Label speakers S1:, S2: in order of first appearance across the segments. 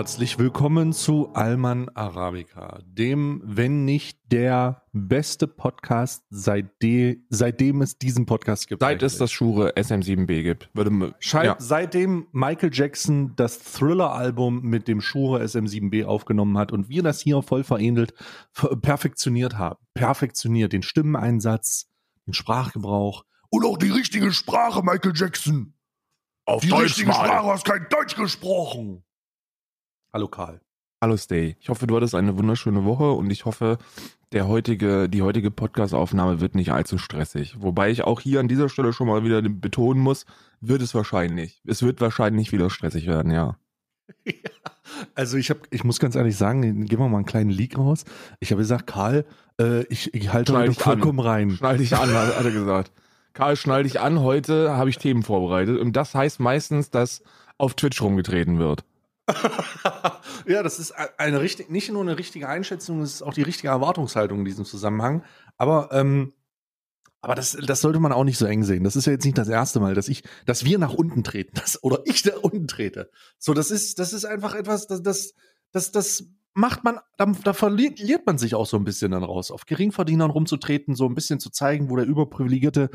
S1: Herzlich willkommen zu Alman Arabica, dem, wenn nicht der beste Podcast, seitdem es diesen Podcast gibt.
S2: Seit es das Shure SM7B gibt.
S1: Seitdem Michael Jackson das Thriller-Album mit dem Shure SM7B aufgenommen hat und wir das hier voll verähnelt, perfektioniert haben. Perfektioniert den Stimmeneinsatz, den Sprachgebrauch und auch die richtige Sprache, Michael Jackson.
S2: Auf
S1: die
S2: Deutsch
S1: richtige
S2: mal.
S1: Sprache, hast kein Deutsch gesprochen. Hallo Karl.
S2: Hallo Stay. Ich hoffe, du hattest eine wunderschöne Woche und ich hoffe, die heutige Podcast-Aufnahme wird nicht allzu stressig. Wobei ich auch hier an dieser Stelle schon mal wieder betonen muss, wird es wahrscheinlich. Es wird wahrscheinlich wieder stressig werden, ja.
S1: Ja, also ich muss ganz ehrlich sagen, geben wir mal einen kleinen Leak raus. Ich habe gesagt, Karl, ich halte heute vollkommen rein.
S2: Schnall dich an, hat er gesagt. Karl, schnall dich an, heute habe ich Themen vorbereitet und das heißt meistens, dass auf Twitch rumgetreten wird.
S1: Ja, das ist nicht nur eine richtige Einschätzung, das ist auch die richtige Erwartungshaltung in diesem Zusammenhang. Aber das sollte man auch nicht so eng sehen. Das ist ja jetzt nicht das erste Mal, dass wir nach unten treten, oder ich nach unten trete. So, das ist einfach etwas, das macht man, da verliert man sich auch so ein bisschen dann raus, auf Geringverdienern rumzutreten, so ein bisschen zu zeigen, wo der überprivilegierte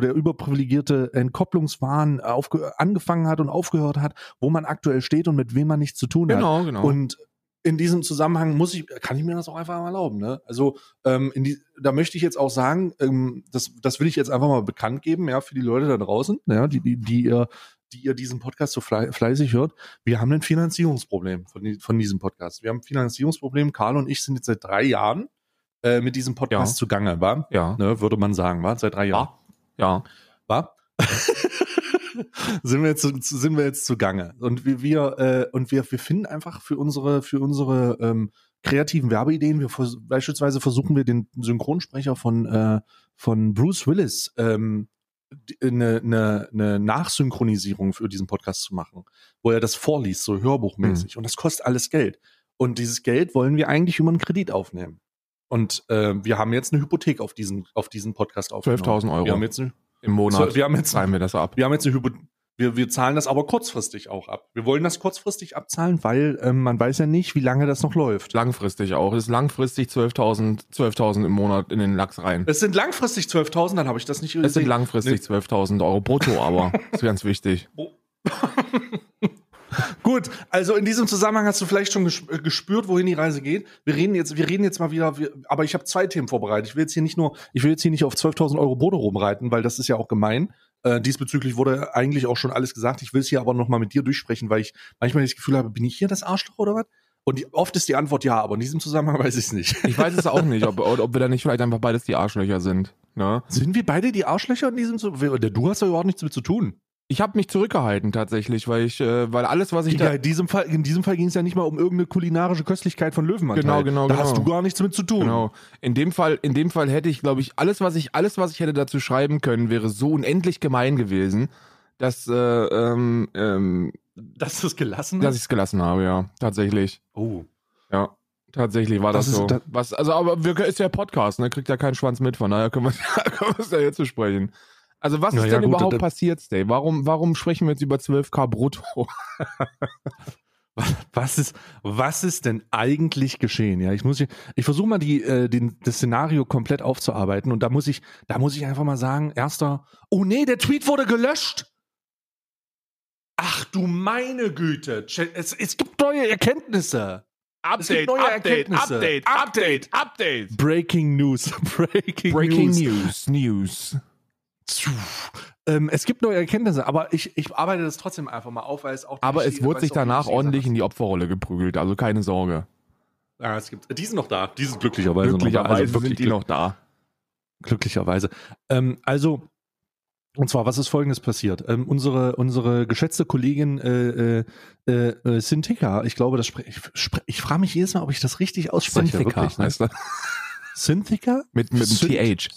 S1: Entkopplungswahn angefangen hat und aufgehört hat, wo man aktuell steht und mit wem man nichts zu tun hat.
S2: Genau.
S1: Und in diesem Zusammenhang kann ich mir das auch einfach mal erlauben, ne? Also, da möchte ich jetzt auch sagen, das will ich jetzt einfach mal bekannt geben, ja, für die Leute da draußen, ja, die ihr diesen Podcast so fleißig hört. Wir haben ein Finanzierungsproblem von diesem Podcast. Wir haben ein Finanzierungsproblem. Karl und ich sind jetzt seit 3 Jahren mit diesem Podcast zugange, wa?
S2: Ja.
S1: Ne, würde man sagen, wa? Seit 3 Jahren.
S2: Ja.
S1: Wa? sind wir jetzt zugange. Und wir finden einfach für unsere kreativen Werbeideen, beispielsweise versuchen wir den Synchronsprecher von Bruce Willis eine Nachsynchronisierung für diesen Podcast zu machen, wo er das vorliest, so hörbuchmäßig. Und das kostet alles Geld. Und dieses Geld wollen wir eigentlich über einen Kredit aufnehmen. Und wir haben jetzt eine Hypothek auf diesen Podcast aufgenommen.
S2: 12.000 Euro
S1: wir haben jetzt
S2: im Monat.
S1: Zahlen
S2: wir das ab.
S1: Wir haben jetzt wir zahlen das aber kurzfristig auch ab. Wir wollen das kurzfristig abzahlen, weil man weiß ja nicht, wie lange das noch läuft.
S2: Langfristig auch. Es ist langfristig 12.000 im Monat in den Lachs rein.
S1: Es sind langfristig 12.000, dann habe ich das nicht gesehen.
S2: Es sind langfristig 12.000 Euro brutto, aber ist ganz wichtig.
S1: Gut, also in diesem Zusammenhang hast du vielleicht schon gespürt, wohin die Reise geht. Wir reden jetzt mal wieder, aber ich habe 2 Themen vorbereitet. Ich will jetzt hier nicht auf 12.000 Euro Brutto rumreiten, weil das ist ja auch gemein. Diesbezüglich wurde eigentlich auch schon alles gesagt. Ich will es hier aber noch mal mit dir durchsprechen, weil ich manchmal das Gefühl habe, bin ich hier das Arschloch oder was? Und oft ist die Antwort ja, aber in diesem Zusammenhang weiß ich es nicht.
S2: Ich weiß es auch nicht, ob wir da nicht vielleicht einfach beides die Arschlöcher sind. Ne?
S1: Sind wir beide die Arschlöcher in diesem Zusammenhang? Du hast ja überhaupt nichts damit zu tun.
S2: Ich habe mich zurückgehalten tatsächlich, weil alles, was ich
S1: in diesem Fall ging es ja nicht mal um irgendeine kulinarische Köstlichkeit von Löwenanteil.
S2: Genau.
S1: Da hast du gar nichts mit zu tun.
S2: Genau. In dem Fall hätte ich, glaube ich, alles, was ich hätte dazu schreiben können, wäre so unendlich gemein gewesen, dass
S1: Dass du es gelassen hast?
S2: Dass ich es gelassen habe, ja, tatsächlich.
S1: Oh.
S2: Ja, tatsächlich war das so. Aber ist ja Podcast, ne? Kriegt ja keinen Schwanz mit, von daher können wir es ja jetzt besprechen. Also was ist denn überhaupt passiert, Stay? Warum sprechen wir jetzt über 12.000 brutto?
S1: Was ist denn eigentlich geschehen? Ja, ich versuche mal das Szenario komplett aufzuarbeiten und da muss ich einfach mal sagen, oh nee, der Tweet wurde gelöscht. Ach du meine Güte, es gibt neue Erkenntnisse.
S2: Update.
S1: Breaking News. Es gibt neue Erkenntnisse, aber ich arbeite das trotzdem einfach mal auf, weil es auch.
S2: Aber es wurde sich danach ordentlich in die Opferrolle geprügelt, also keine Sorge.
S1: Ja, die sind noch da, die sind glücklicherweise noch da.
S2: Also sind die noch da.
S1: Glücklicherweise. Und zwar, was ist Folgendes passiert? Unsere geschätzte Kollegin Synthika, ich glaube, ich frage mich jedes Mal, ob ich das richtig ausspreche.
S2: Synthika
S1: wirklich, ne?
S2: heißt das.
S1: Synthika?
S2: Mit dem TH.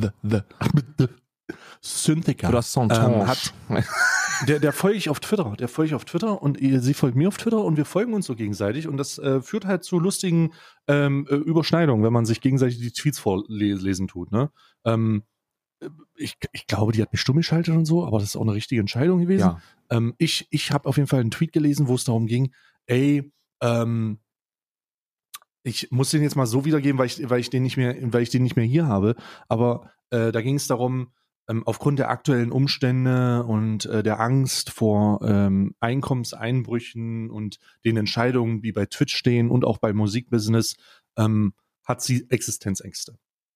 S1: Synthika.
S2: Oder Santonge.
S1: Der folge ich auf Twitter und sie folgt mir auf Twitter und wir folgen uns so gegenseitig und das führt halt zu lustigen Überschneidungen, wenn man sich gegenseitig die Tweets vorlesen tut, ne? Ich glaube, die hat mich stumm geschaltet und so, aber das ist auch eine richtige Entscheidung gewesen.
S2: Ja.
S1: Ich habe auf jeden Fall einen Tweet gelesen, wo es darum ging, Ich muss den jetzt mal so wiedergeben, weil ich den nicht mehr hier habe. Aber da ging es darum, aufgrund der aktuellen Umstände und der Angst vor Einkommenseinbrüchen und den Entscheidungen, die bei Twitch stehen und auch bei Musikbusiness, hat sie Existenzängste.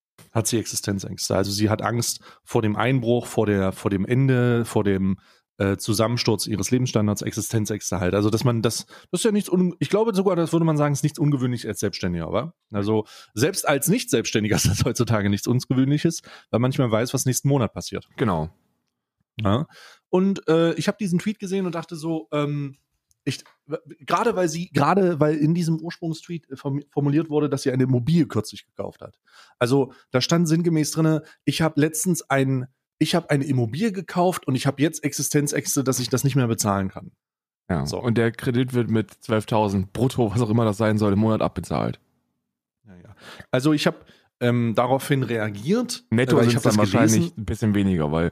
S1: Also sie hat Angst vor dem Einbruch, vor dem Ende, vor dem Zusammensturz ihres Lebensstandards, Existenzängste halt. Also das ist ja nichts, ich glaube sogar, das würde man sagen, ist nichts Ungewöhnliches als Selbstständiger, aber also selbst als Nicht-Selbstständiger ist das heutzutage nichts Ungewöhnliches, weil manchmal weiß, was nächsten Monat passiert.
S2: Genau.
S1: Ja. Und ich habe diesen Tweet gesehen und dachte so, gerade weil in diesem Ursprungstweet formuliert wurde, dass sie eine Immobilie kürzlich gekauft hat. Also da stand sinngemäß drinne, ich habe eine Immobilie gekauft und ich habe jetzt Existenzängste, dass ich das nicht mehr bezahlen kann.
S2: Ja.
S1: So.
S2: Und der Kredit wird mit 12.000 brutto, was auch immer das sein soll, im Monat abbezahlt.
S1: Ja. Also ich habe daraufhin reagiert.
S2: Netto
S1: ich
S2: ist
S1: habe
S2: dann
S1: das
S2: wahrscheinlich
S1: gelesen.
S2: ein bisschen weniger, weil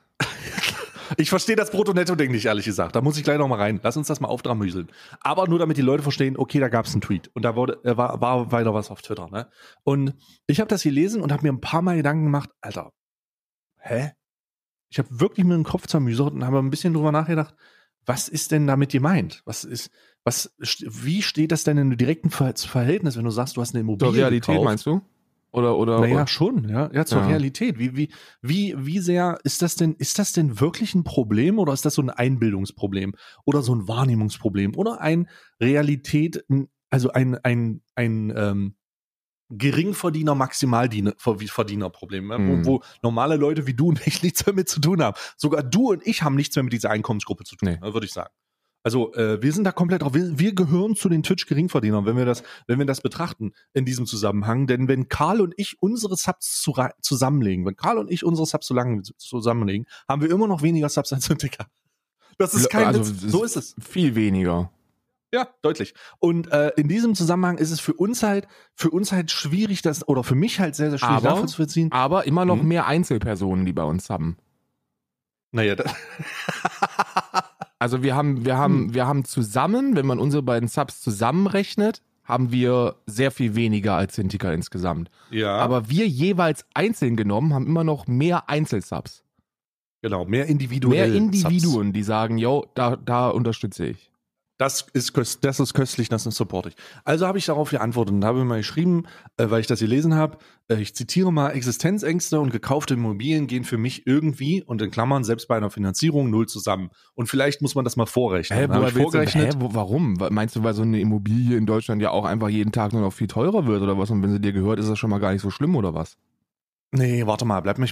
S1: Ich verstehe das Brutto-Netto-Ding nicht, ehrlich gesagt. Da muss ich gleich noch mal rein. Lass uns das mal aufdramüseln. Aber nur damit die Leute verstehen, okay, da gab es einen Tweet. Und da war weiter was auf Twitter. Ne? Und ich habe das gelesen und habe mir ein paar Mal Gedanken gemacht, Alter, hä? Ich habe wirklich mir den Kopf zermüsert und habe ein bisschen drüber nachgedacht, was ist denn damit gemeint? Wie steht das denn in einem direkten Verhältnis, wenn du sagst, du hast eine Immobilie
S2: zur Realität
S1: gekauft?
S2: meinst du? Oder
S1: Naja, schon, ja, zur
S2: Ja.
S1: Realität. Wie sehr ist das denn wirklich ein Problem oder ist das so ein Einbildungsproblem oder so ein Wahrnehmungsproblem oder ein also ein Geringverdiener, Maximalverdiener-Problem, wo normale Leute wie du und ich nichts damit zu tun haben. Sogar du und ich haben nichts mehr mit dieser Einkommensgruppe zu tun, würde ich sagen. Also wir sind da komplett drauf. Wir gehören zu den Twitch-Geringverdienern, wenn wir das betrachten in diesem Zusammenhang. Denn wenn Karl und ich unsere Subs zusammenlegen, haben wir immer noch weniger Subs als Ticker. Das ist kein Witz. So ist es.
S2: Viel weniger.
S1: Ja, deutlich. Und in diesem Zusammenhang ist es für uns halt schwierig, oder für mich halt sehr, sehr schwierig nachvollziehen.
S2: Aber immer noch mehr Einzelpersonen, die bei uns haben.
S1: Naja,
S2: Also wir haben zusammen, wenn man unsere beiden Subs zusammenrechnet, haben wir sehr viel weniger als Cinticker insgesamt.
S1: ja.
S2: Aber wir jeweils einzeln genommen haben immer noch mehr Einzelsubs.
S1: Genau, mehr individuell.
S2: Mehr Individuen, die sagen, yo, da unterstütze ich.
S1: Das ist köstlich, das ist supportig. Also habe ich darauf geantwortet und habe mal geschrieben, weil ich das gelesen habe, ich zitiere mal, Existenzängste und gekaufte Immobilien gehen für mich irgendwie, und in Klammern, selbst bei einer Finanzierung, null zusammen. Und vielleicht muss man das mal vorrechnen.
S2: Warum? Meinst du, weil so eine Immobilie in Deutschland ja auch einfach jeden Tag nur noch viel teurer wird oder was? Und wenn sie dir gehört, ist das schon mal gar nicht so schlimm oder was?
S1: Nee, warte mal, bleib mal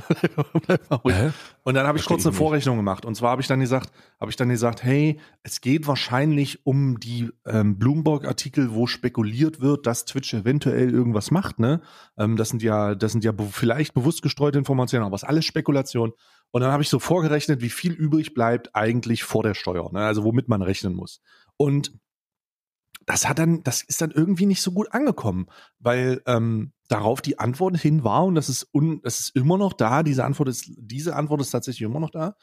S1: ruhig. Und dann habe ich kurz eine Vorrechnung gemacht. Und zwar habe ich dann gesagt, hey, es geht wahrscheinlich um die Bloomberg-Artikel, wo spekuliert wird, dass Twitch eventuell irgendwas macht, ne? Das sind ja vielleicht bewusst gestreute Informationen, aber es ist alles Spekulation. Und dann habe ich so vorgerechnet, wie viel übrig bleibt eigentlich vor der Steuer, ne? Also womit man rechnen muss. Und das ist dann irgendwie nicht so gut angekommen, weil darauf die Antwort hin war, und das ist immer noch da, diese Antwort ist tatsächlich immer noch da.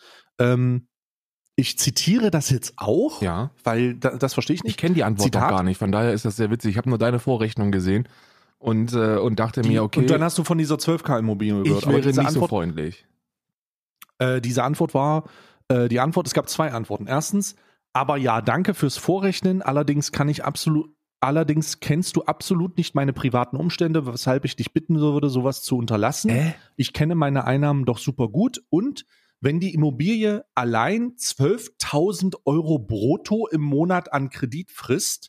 S1: Ich zitiere das jetzt auch,
S2: Ja.
S1: weil das verstehe ich nicht.
S2: Ich kenne die Antwort doch gar nicht, von daher ist das sehr witzig. Ich habe nur deine Vorrechnung gesehen und dachte mir, okay.
S1: Und dann hast du von dieser 12K Immobilie gehört.
S2: Ich wäre nicht so freundlich.
S1: Diese Antwort war, es gab zwei Antworten. Erstens, aber ja, danke fürs Vorrechnen. Allerdings kennst du absolut nicht meine privaten Umstände, weshalb ich dich bitten würde, sowas zu unterlassen. Ich kenne meine Einnahmen doch super gut. Und wenn die Immobilie allein 12.000 Euro brutto im Monat an Kredit frisst,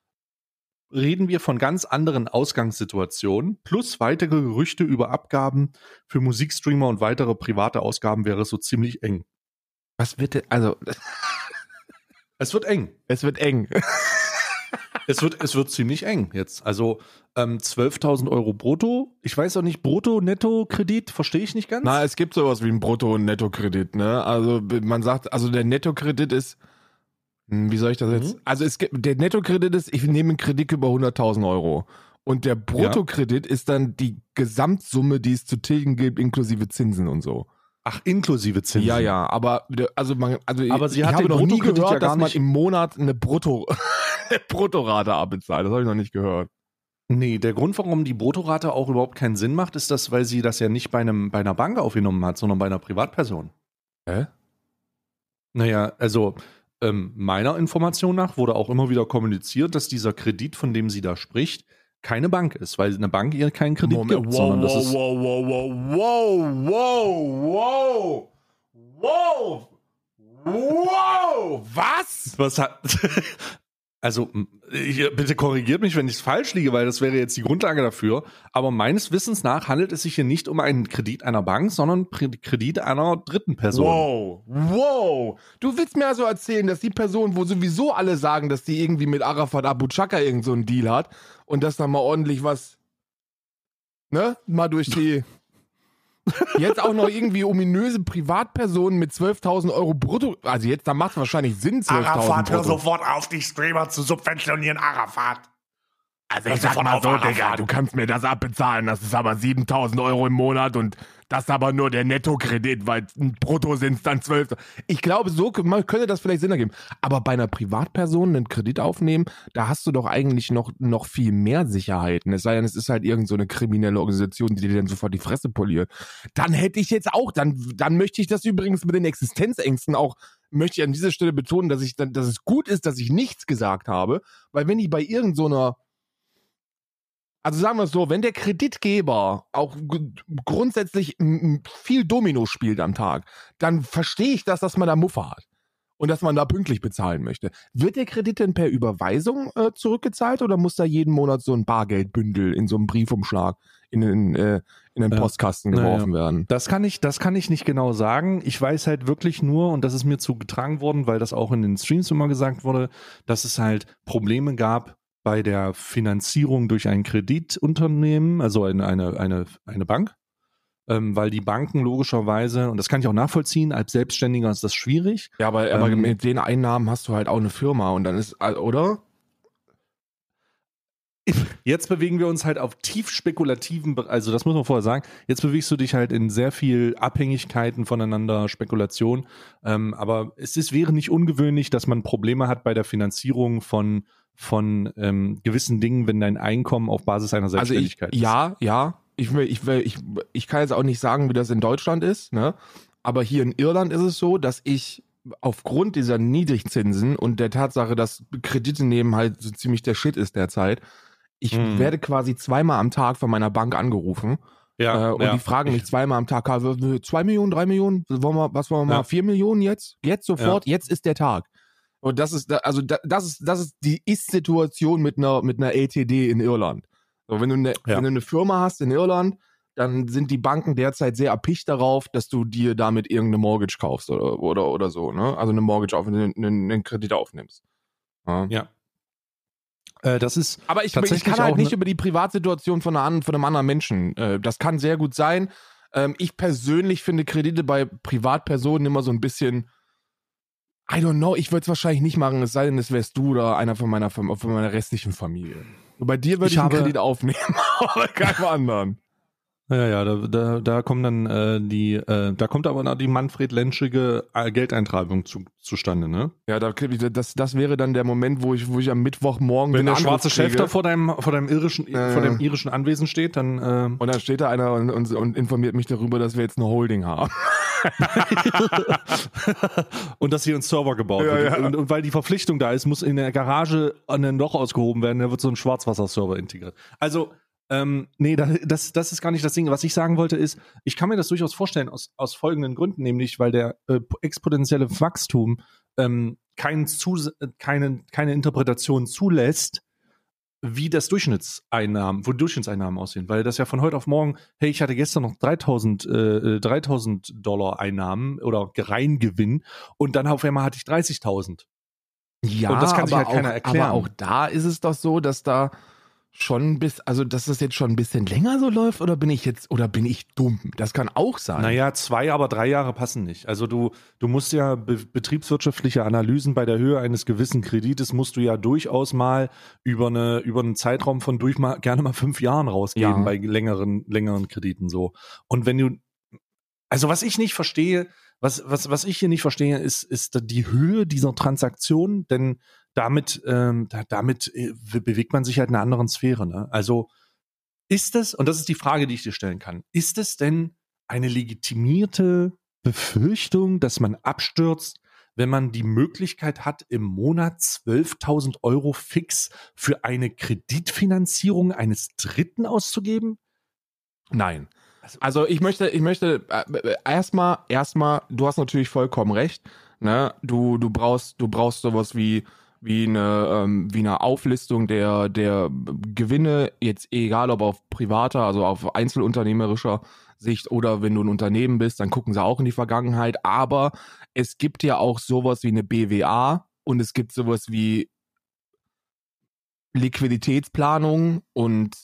S1: reden wir von ganz anderen Ausgangssituationen. Plus weitere Gerüchte über Abgaben für Musikstreamer und weitere private Ausgaben wäre so ziemlich eng.
S2: Was wird denn, also...
S1: Es wird eng.
S2: Es wird eng.
S1: Es wird ziemlich eng jetzt. Also 12.000 Euro brutto. Ich weiß auch nicht, brutto, netto, Kredit, verstehe ich nicht ganz.
S2: Na, es gibt sowas wie einen Brutto- und Nettokredit, ne? Also man sagt, also der Nettokredit ist, wie soll ich das jetzt? Also der Nettokredit ist, ich nehme einen Kredit über 100.000 Euro. Und der Bruttokredit ist dann die Gesamtsumme, die es zu tilgen gibt, inklusive Zinsen und so.
S1: Ach, inklusive Zinsen.
S2: Ja, aber
S1: aber
S2: ich habe noch nie gehört, dass man im Monat eine Bruttorate abbezahlt, das habe ich noch nicht gehört.
S1: Nee, der Grund, warum die Bruttorate auch überhaupt keinen Sinn macht, ist das, weil sie das ja nicht bei einer Bank aufgenommen hat, sondern bei einer Privatperson.
S2: Hä?
S1: Naja, also meiner Information nach wurde auch immer wieder kommuniziert, dass dieser Kredit, von dem sie da spricht, keine Bank ist, weil eine Bank ihr keinen Kredit gibt, sondern das ist...
S2: Wow! Was?
S1: Was hat... Also, bitte korrigiert mich, wenn ich falsch liege, weil das wäre jetzt die Grundlage dafür. Aber meines Wissens nach handelt es sich hier nicht um einen Kredit einer Bank, sondern Kredit einer dritten Person.
S2: Wow! Du willst mir also erzählen, dass die Person, wo sowieso alle sagen, dass die irgendwie mit Arafat Abu Chaka irgend so einen Deal hat und dass da mal ordentlich was, ne, mal durch die... Jetzt auch noch irgendwie ominöse Privatpersonen mit 12.000 Euro brutto. Also jetzt, da macht es wahrscheinlich Sinn, 12.000
S3: Arafat, hör
S2: brutto.
S3: sofort auf, die Streamer zu subventionieren, Arafat.
S2: Also ich sag mal so, Digga, du kannst mir das abbezahlen, das ist aber 7.000 Euro im Monat und das ist aber nur der Nettokredit, weil brutto sind es dann 12. Ich glaube, so könnte das vielleicht Sinn ergeben. Aber bei einer Privatperson einen Kredit aufnehmen, da hast du doch eigentlich noch viel mehr Sicherheiten. Es sei denn, es ist halt irgend so eine kriminelle Organisation, die dir dann sofort die Fresse poliert. Dann hätte ich jetzt auch, dann möchte ich das übrigens mit den Existenzängsten auch, möchte ich an dieser Stelle betonen, dass es gut ist, dass ich nichts gesagt habe, weil wenn ich bei irgend so einer, also sagen wir es so, wenn der Kreditgeber auch grundsätzlich viel Domino spielt am Tag, dann verstehe ich das, dass man da Muffe hat und dass man da pünktlich bezahlen möchte. Wird der Kredit denn per Überweisung zurückgezahlt oder muss da jeden Monat so ein Bargeldbündel in so einem Briefumschlag in den Postkasten geworfen werden?
S1: Das kann ich nicht genau sagen. Ich weiß halt wirklich nur, und das ist mir zugetragen worden, weil das auch in den Streams immer gesagt wurde, dass es halt Probleme gab bei der Finanzierung durch ein Kreditunternehmen, also eine Bank, weil die Banken logischerweise, und das kann ich auch nachvollziehen, als Selbstständiger ist das schwierig.
S2: Ja, aber mit den Einnahmen hast du halt auch eine Firma und dann ist, oder?
S1: Jetzt bewegen wir uns halt auf tief spekulativen, also das muss man vorher sagen, jetzt bewegst du dich halt in sehr viel Abhängigkeiten voneinander, Spekulation, aber wäre nicht ungewöhnlich, dass man Probleme hat bei der Finanzierung von gewissen Dingen, wenn dein Einkommen auf Basis einer Selbstständigkeit ist.
S2: Ja. Ich kann jetzt auch nicht sagen, wie das in Deutschland ist, ne? Aber hier in Irland ist es so, dass ich aufgrund dieser Niedrigzinsen und der Tatsache, dass Kredite nehmen halt so ziemlich der Shit ist derzeit, ich werde quasi zweimal am Tag von meiner Bank angerufen. Und die fragen mich zweimal am Tag, 2 Millionen, 3 Millionen, was wollen wir mal, 4 Millionen jetzt? Jetzt sofort, jetzt ist der Tag. Und das ist die Ist-Situation mit einer LTD in Irland. So, wenn du eine Firma hast in Irland, dann sind die Banken derzeit sehr erpicht darauf, dass du dir damit irgendeine Mortgage kaufst oder so, ne? Also eine Mortgage einen Kredit aufnimmst.
S1: Ja. Das ist
S2: aber ich kann halt nicht über die Privatsituation von einem anderen Menschen. Das kann sehr gut sein. Ich persönlich finde Kredite bei Privatpersonen immer so ein bisschen, I don't know, ich würde es wahrscheinlich nicht machen, es sei denn, es wärst du oder einer von meiner restlichen Familie. Und bei dir würde ich einen Kredit aufnehmen, aber keinem anderen.
S1: Ja, da kommt dann da kommt aber noch die Manfred-Lenschige Geldeintragung zustande, ne?
S2: Ja, das wäre dann der Moment, wo ich am Mittwochmorgen,
S1: wenn der schwarze Chef da vor deinem irischen Anwesen steht, dann
S2: und dann steht da einer und informiert mich darüber, dass wir jetzt eine Holding haben.
S1: Und dass hier ein Server gebaut wird. Ja. Und weil die Verpflichtung da ist, muss in der Garage an ein Loch ausgehoben werden, da wird so ein Schwarzwasserserver integriert. Also nee, das ist gar nicht das Ding. Was ich sagen wollte ist, ich kann mir das durchaus vorstellen aus folgenden Gründen, nämlich weil der exponentielle Wachstum keine Interpretation zulässt, wie Durchschnittseinnahmen aussehen, weil das ja von heute auf morgen, hey, ich hatte gestern noch 3.000 Dollar Einnahmen oder Reingewinn und dann auf einmal hatte ich 30.000.
S2: Ja,
S1: und das kann sich halt keiner erklären.
S2: Aber auch da ist es doch so, dass da dass das jetzt schon ein bisschen länger so läuft oder bin ich dumm? Das kann auch sein.
S1: Naja, 2, aber 3 Jahre passen nicht. Also du musst ja betriebswirtschaftliche Analysen bei der Höhe eines gewissen Kredites musst du ja durchaus mal über einen Zeitraum von gerne mal 5 Jahren rausgeben bei längeren Krediten so. Und was ich nicht verstehe, was ich hier nicht verstehe, ist die Höhe dieser Transaktion, denn damit bewegt man sich halt in einer anderen Sphäre. Ne? Also ist es, und das ist die Frage, die ich dir stellen kann, ist es denn eine legitimierte Befürchtung, dass man abstürzt, wenn man die Möglichkeit hat, im Monat 12.000 Euro fix für eine Kreditfinanzierung eines Dritten auszugeben?
S2: Nein. Also ich möchte erstmal, du hast natürlich vollkommen recht, ne? Du brauchst sowas wie eine Auflistung der Gewinne, jetzt egal ob auf privater, also auf einzelunternehmerischer Sicht oder wenn du ein Unternehmen bist, dann gucken sie auch in die Vergangenheit, aber es gibt ja auch sowas wie eine BWA und es gibt sowas wie Liquiditätsplanung und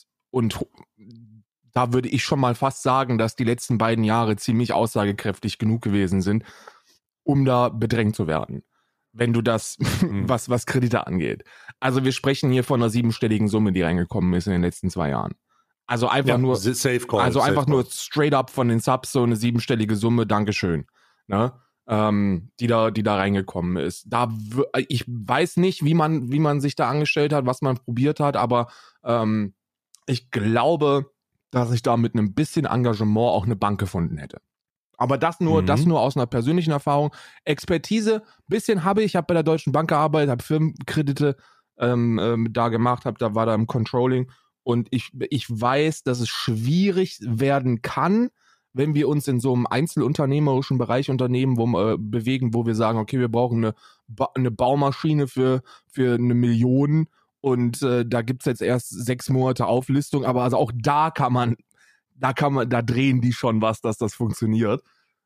S2: da würde ich schon mal fast sagen, dass die letzten beiden Jahre ziemlich aussagekräftig genug gewesen sind, um da bedrängt zu werden. Wenn du das, was Kredite angeht. Also wir sprechen hier von einer 7-stelligen Summe, die reingekommen ist in den letzten 2 Jahren. Also einfach nur,
S1: Safe Call,
S2: also einfach
S1: Safe
S2: nur
S1: Call.
S2: straight up von den Subs so eine 7-stellige Summe, Dankeschön. Ne? Die da reingekommen ist. Ich weiß nicht, wie man sich da angestellt hat, was man probiert hat, aber ich glaube, dass ich da mit einem bisschen Engagement auch eine Bank gefunden hätte. Aber das nur aus einer persönlichen Erfahrung. Expertise, bisschen habe ich bei der Deutschen Bank gearbeitet, habe Firmenkredite da gemacht, war da im Controlling und ich weiß, dass es schwierig werden kann, wenn wir uns in so einem einzelunternehmerischen Bereich bewegen, wo wir sagen, okay, wir brauchen eine Baumaschine für 1 Million und da gibt's jetzt erst 6 Monate Auflistung, aber also auch da drehen die schon was, dass das funktioniert.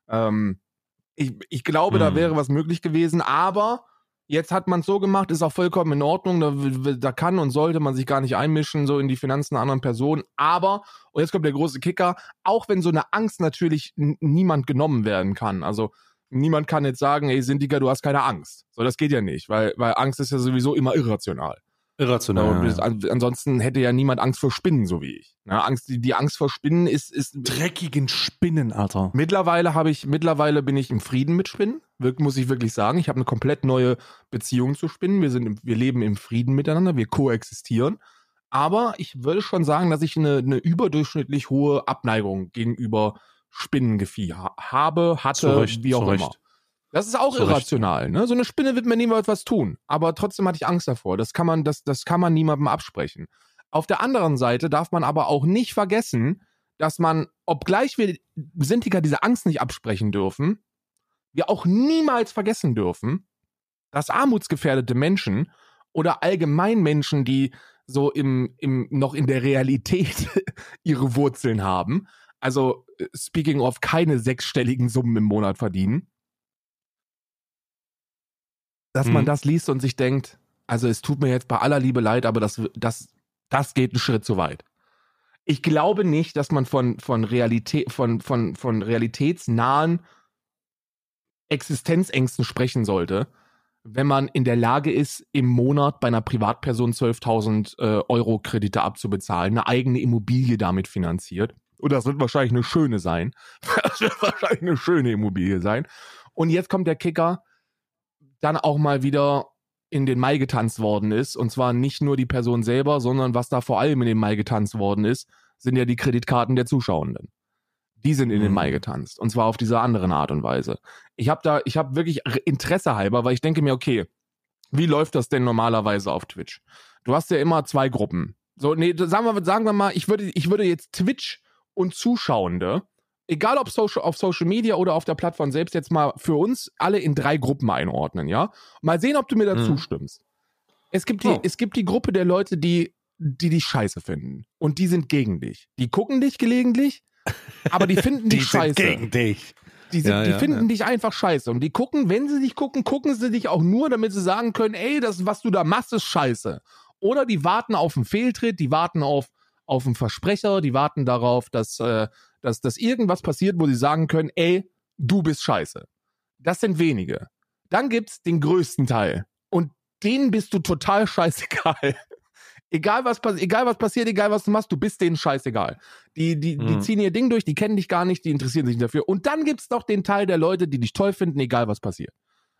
S2: Ich glaube, da wäre was möglich gewesen, aber jetzt hat man es so gemacht, ist auch vollkommen in Ordnung, da kann und sollte man sich gar nicht einmischen, so in die Finanzen einer anderen Personen, aber, und jetzt kommt der große Kicker, auch wenn so eine Angst natürlich niemand genommen werden kann, also niemand kann jetzt sagen, ey Sindiker, du hast keine Angst, so das geht ja nicht, weil Angst ist ja sowieso immer irrational.
S1: Irrational.
S2: Ja. Ansonsten hätte ja niemand Angst vor Spinnen, so wie ich. Ja, die Angst vor Spinnen ist
S1: dreckigen Spinnen, Alter.
S2: Mittlerweile bin ich im Frieden mit Spinnen, muss ich wirklich sagen. Ich habe eine komplett neue Beziehung zu Spinnen. Wir leben im Frieden miteinander, wir koexistieren. Aber ich würde schon sagen, dass ich eine überdurchschnittlich hohe Abneigung gegenüber Spinnengefieh hatte, wie auch immer. Das ist auch irrational, ne? So eine Spinne wird mir niemals was tun. Aber trotzdem hatte ich Angst davor. Das kann man niemandem absprechen. Auf der anderen Seite darf man aber auch nicht vergessen, dass man, obgleich wir Sintiker diese Angst nicht absprechen dürfen, wir auch niemals vergessen dürfen, dass armutsgefährdete Menschen oder allgemein Menschen, die so noch in der Realität ihre Wurzeln haben, also speaking of keine 6-stelligen Summen im Monat verdienen, dass man das liest und sich denkt, also es tut mir jetzt bei aller Liebe leid, aber das geht einen Schritt zu weit. Ich glaube nicht, dass man von realitätsnahen Existenzängsten sprechen sollte, wenn man in der Lage ist, im Monat bei einer Privatperson 12.000 Euro Kredite abzubezahlen, eine eigene Immobilie damit finanziert. Und das wird wahrscheinlich eine schöne sein. Das wird wahrscheinlich eine schöne Immobilie sein. Und jetzt kommt der Kicker, dann auch mal wieder in den Mai getanzt worden ist. Und zwar nicht nur die Person selber, sondern was da vor allem in den Mai getanzt worden ist, sind ja die Kreditkarten der Zuschauenden. Die sind in den Mai getanzt. Und zwar auf diese anderen Art und Weise. Ich habe wirklich Interesse halber, weil ich denke mir, okay, wie läuft das denn normalerweise auf Twitch? Du hast ja immer 2 Gruppen. So, sagen wir mal, ich würde jetzt Twitch und Zuschauende, egal ob auf Social Media oder auf der Plattform selbst, jetzt mal für uns alle in 3 Gruppen einordnen, ja? Mal sehen, ob du mir da zustimmst. Es gibt die Gruppe der Leute, die dich scheiße finden. Und die sind gegen dich. Die gucken dich gelegentlich, aber die finden dich scheiße.
S1: Die sind gegen dich.
S2: Die finden dich einfach scheiße. Und die gucken, wenn sie dich gucken sie dich auch nur, damit sie sagen können, ey, das, was du da machst, ist scheiße. Oder die warten auf einen Fehltritt, die warten auf einen Versprecher, die warten darauf, dass irgendwas passiert, wo sie sagen können, ey, du bist scheiße. Das sind wenige. Dann gibt's den größten Teil. Und denen bist du total scheißegal. Egal was passiert, egal was du machst, du bist denen scheißegal. Die ziehen ihr Ding durch, die kennen dich gar nicht, die interessieren sich nicht dafür. Und dann gibt's noch den Teil der Leute, die dich toll finden, egal was passiert.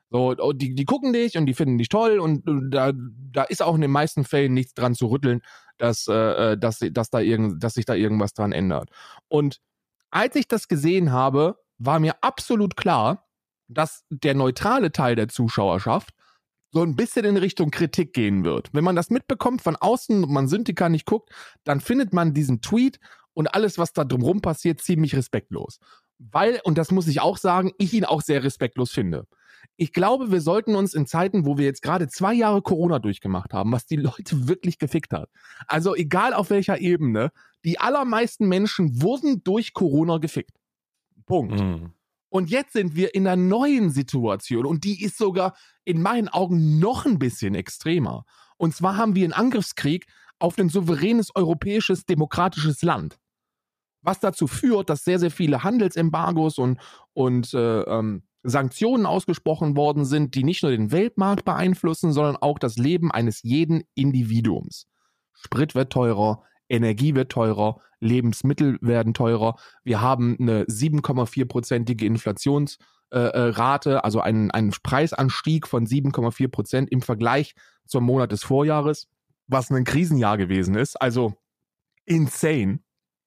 S2: So, die gucken dich und die finden dich toll und da ist auch in den meisten Fällen nichts dran zu rütteln, dass sich da irgendwas dran ändert. Und als ich das gesehen habe, war mir absolut klar, dass der neutrale Teil der Zuschauerschaft so ein bisschen in Richtung Kritik gehen wird. Wenn man das mitbekommt von außen und man Syndica nicht guckt, dann findet man diesen Tweet und alles, was da drumherum passiert, ziemlich respektlos. Weil, und das muss ich auch sagen, ich ihn auch sehr respektlos finde. Ich glaube, wir sollten uns in Zeiten, wo wir jetzt gerade 2 Jahre Corona durchgemacht haben, was die Leute wirklich gefickt hat. Also egal auf welcher Ebene, die allermeisten Menschen wurden durch Corona gefickt. Punkt.
S1: Mhm.
S2: Und jetzt sind wir in einer neuen Situation und die ist sogar in meinen Augen noch ein bisschen extremer. Und zwar haben wir einen Angriffskrieg auf ein souveränes europäisches demokratisches Land. Was dazu führt, dass sehr, sehr viele Handelsembargos und Sanktionen ausgesprochen worden sind, die nicht nur den Weltmarkt beeinflussen, sondern auch das Leben eines jeden Individuums. Sprit wird teurer, Energie wird teurer, Lebensmittel werden teurer. Wir haben eine 7,4%ige Inflationsrate, also einen Preisanstieg von 7,4% im Vergleich zum Monat des Vorjahres, was ein Krisenjahr gewesen ist. Also insane.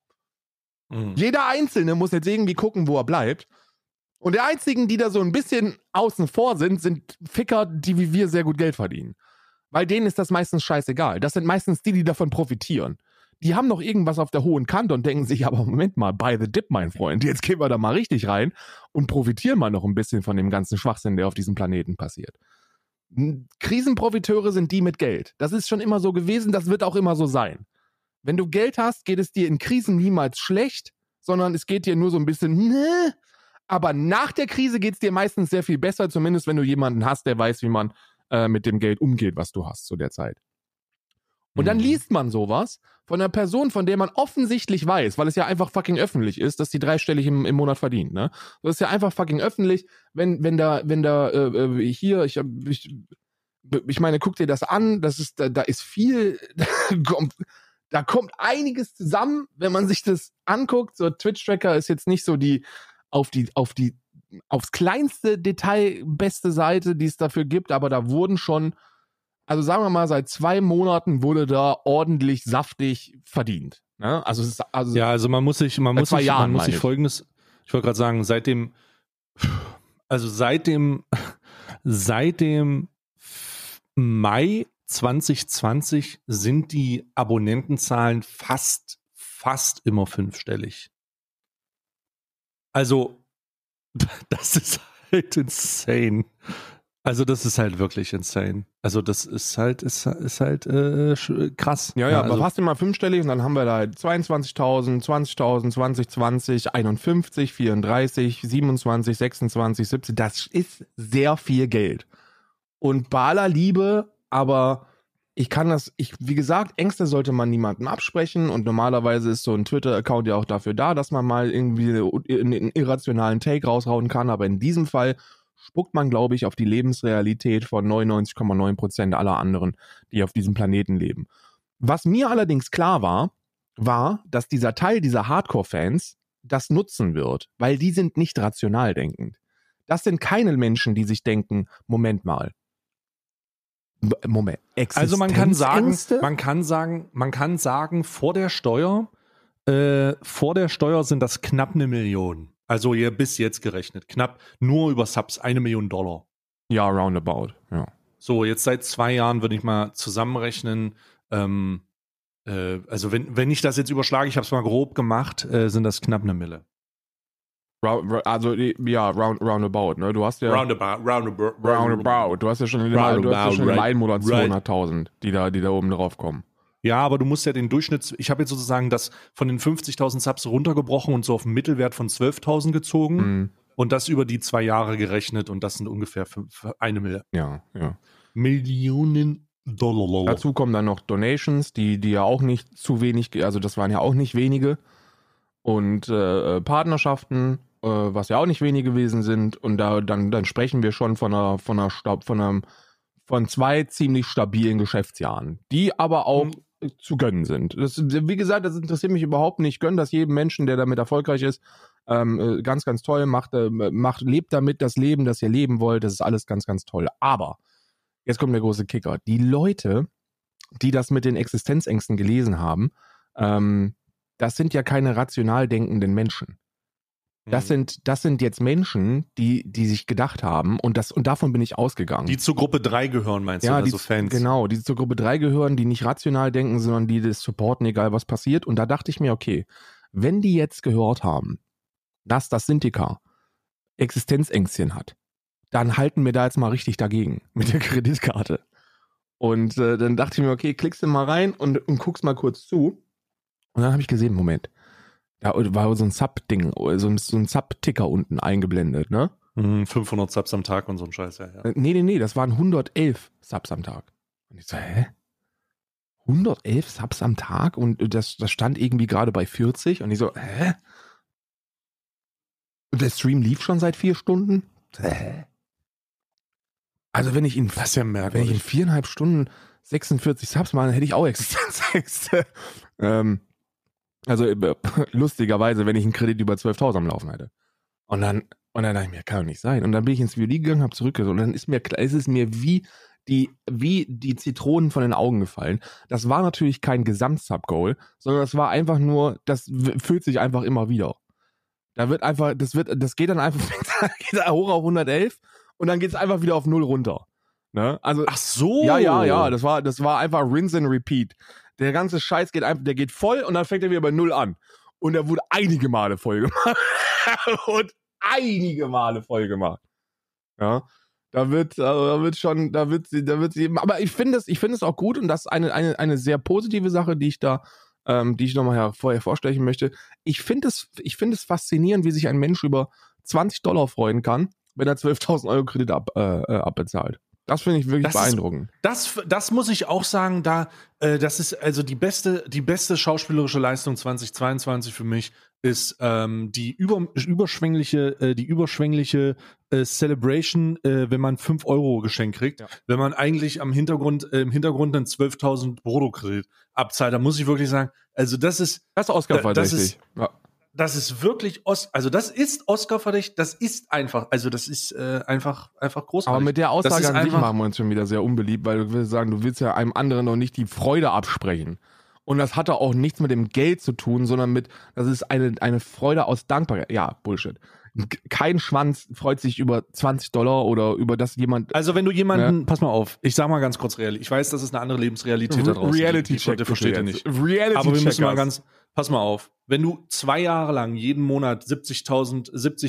S2: Jeder Einzelne muss jetzt irgendwie gucken, wo er bleibt. Und die einzigen, die da so ein bisschen außen vor sind Ficker, die wie wir sehr gut Geld verdienen. Weil denen ist das meistens scheißegal. Das sind meistens die davon profitieren. Die haben noch irgendwas auf der hohen Kante und denken sich, aber Moment mal, buy the dip, mein Freund. Jetzt gehen wir da mal richtig rein und profitieren mal noch ein bisschen von dem ganzen Schwachsinn, der auf diesem Planeten passiert. Krisenprofiteure sind die mit Geld. Das ist schon immer so gewesen, das wird auch immer so sein. Wenn du Geld hast, geht es dir in Krisen niemals schlecht, sondern es geht dir nur so ein bisschen, aber nach der Krise geht es dir meistens sehr viel besser, zumindest wenn du jemanden hast, der weiß, wie man mit dem Geld umgeht, was du hast zu der Zeit. Und dann liest man sowas von einer Person, von der man offensichtlich weiß, weil es ja einfach fucking öffentlich ist, dass die 3-stellig im Monat verdient, ne? Das ist ja einfach fucking öffentlich, wenn da hier, ich meine, guck dir das an, da ist viel, da kommt einiges zusammen, wenn man sich das anguckt. So Twitch-Tracker ist jetzt nicht so die aufs kleinste Detail beste Seite, die es dafür gibt, aber da wurden schon, also sagen wir mal, seit 2 Monaten wurde da ordentlich saftig verdient. Ne?
S1: Also man muss sich Folgendes, ich wollte gerade sagen, seit dem Mai 2020 sind die Abonnentenzahlen fast immer 5-stellig. Also, das ist halt insane. Also, das ist halt wirklich insane. Also, das ist halt krass.
S2: Ja,
S1: also,
S2: aber fast immer 5-stellig und dann haben wir da 22.000, 20.000, 2020, 51, 34, 27, 26, 17. Das ist sehr viel Geld. Und bei aller Liebe, aber wie gesagt, Ängste sollte man niemandem absprechen und normalerweise ist so ein Twitter-Account ja auch dafür da, dass man mal irgendwie einen irrationalen Take raushauen kann, aber in diesem Fall spuckt man, glaube ich, auf die Lebensrealität von 99,9% aller anderen, die auf diesem Planeten leben. Was mir allerdings klar war, dass dieser Teil dieser Hardcore-Fans das nutzen wird, weil die sind nicht rational denkend. Das sind keine Menschen, die sich denken, Moment,
S1: also man kann sagen, vor der Steuer sind das knapp 1 Million. Also bis jetzt gerechnet, knapp nur über Subs $1 Million.
S2: Ja, roundabout, ja.
S1: So, jetzt seit 2 Jahren würde ich mal zusammenrechnen, also wenn ich das jetzt überschlage, ich habe es mal grob gemacht, sind das knapp 1 Mille.
S2: Also, ja, roundabout, ne? Du hast ja. Roundabout. Du hast ja schon in einem Monat 200.000, die da oben drauf kommen.
S1: Ja, aber du musst ja den Durchschnitt, ich habe jetzt sozusagen das von den 50.000 Subs runtergebrochen und so auf einen Mittelwert von 12.000 gezogen und das über die 2 Jahre gerechnet und das sind ungefähr 1 Million.
S2: Ja.
S1: Millionen $.
S2: Dazu kommen dann noch Donations, die ja auch nicht zu wenig, also das waren ja auch nicht wenige und Partnerschaften, was ja auch nicht wenige gewesen sind und dann sprechen wir schon von 2 ziemlich stabilen Geschäftsjahren, die aber auch zu gönnen sind. Wie gesagt, das interessiert mich überhaupt nicht. Gönn das jedem Menschen, der damit erfolgreich ist. Ganz, ganz toll. Lebt damit das Leben, das ihr leben wollt. Das ist alles ganz, ganz toll. Aber jetzt kommt der große Kicker. Die Leute, die das mit den Existenzängsten gelesen haben, das sind ja keine rational denkenden Menschen. Das sind jetzt Menschen, die sich gedacht haben, und davon bin ich ausgegangen.
S1: Die zur Gruppe 3 gehören, meinst du, also Fans?
S2: Genau, die zur Gruppe 3 gehören, die nicht rational denken, sondern die das supporten, egal was passiert. Und da dachte ich mir, okay, wenn die jetzt gehört haben, dass das Syndica Existenzängstchen hat, dann halten wir da jetzt mal richtig dagegen mit der Kreditkarte. Und dann dachte ich mir, okay, klickst du mal rein und guckst mal kurz zu. Und dann habe ich gesehen, Moment, da war so ein Sub-Ding, so ein Sub-Ticker unten eingeblendet, ne?
S1: 500 Subs am Tag und so ein Scheiß, ja.
S2: Nee, das waren 111 Subs am Tag. Und ich so, 111 Subs am Tag? Und das stand irgendwie gerade bei 40. Und ich so, Und der Stream lief schon seit 4 Stunden? Also wenn ich in 4,5 Stunden 46 Subs mache, dann hätte ich auch Existenzängste. Also lustigerweise, wenn ich einen Kredit über 12.000 am Laufen hätte. Und dann dachte ich mir, kann doch nicht sein. Und dann bin ich ins Violin gegangen, habe zurückgezogen. Und dann ist mir klar, es ist mir wie die Zitronen von den Augen gefallen. Das war natürlich kein Gesamt-Sub-Goal, sondern das war einfach nur, das füllt sich einfach immer wieder. Das geht dann einfach geht hoch auf 111 und dann geht es einfach wieder auf 0 runter. Ne? Also,
S1: ach so!
S2: Ja, das war einfach Rinse and Repeat. Der ganze Scheiß geht voll und dann fängt er wieder bei 0 an. Und er wurde einige Male voll gemacht. Ja. Da wird sie, aber ich finde es auch gut, und das ist eine sehr positive Sache, die ich nochmal vorher vorstellen möchte. Ich finde es faszinierend, wie sich ein Mensch über $20 freuen kann, wenn er 12.000 Euro Kredit abbezahlt. Das finde ich wirklich beeindruckend.
S1: Das muss ich auch sagen, das ist also die beste schauspielerische Leistung 2022 für mich ist die überschwängliche Celebration, wenn man 5 Euro geschenkt kriegt, wenn man eigentlich im Hintergrund einen 12.000 Brutto-Kredit abzahlt. Da muss ich wirklich sagen, also das ist
S2: Oscar-verdächtig.
S1: Das ist wirklich das ist Oscar-verdächtig, das ist einfach großartig.
S2: Aber mit der Aussage an sich machen wir uns schon wieder sehr unbeliebt, weil du willst sagen, du willst ja einem anderen noch nicht die Freude absprechen. Und das hatte auch nichts mit dem Geld zu tun, sondern das ist eine Freude aus Dankbarkeit. Ja, Bullshit. Kein Schwanz freut sich über $20 oder über das jemand.
S1: Also wenn du jemanden, pass mal auf, ich sag mal ganz kurz ich weiß, das ist eine andere Lebensrealität da draußen.
S2: Reality-Check
S1: versteht ihr nicht. Aber wir müssen mal pass mal auf, wenn du 2 Jahre lang jeden Monat zwischen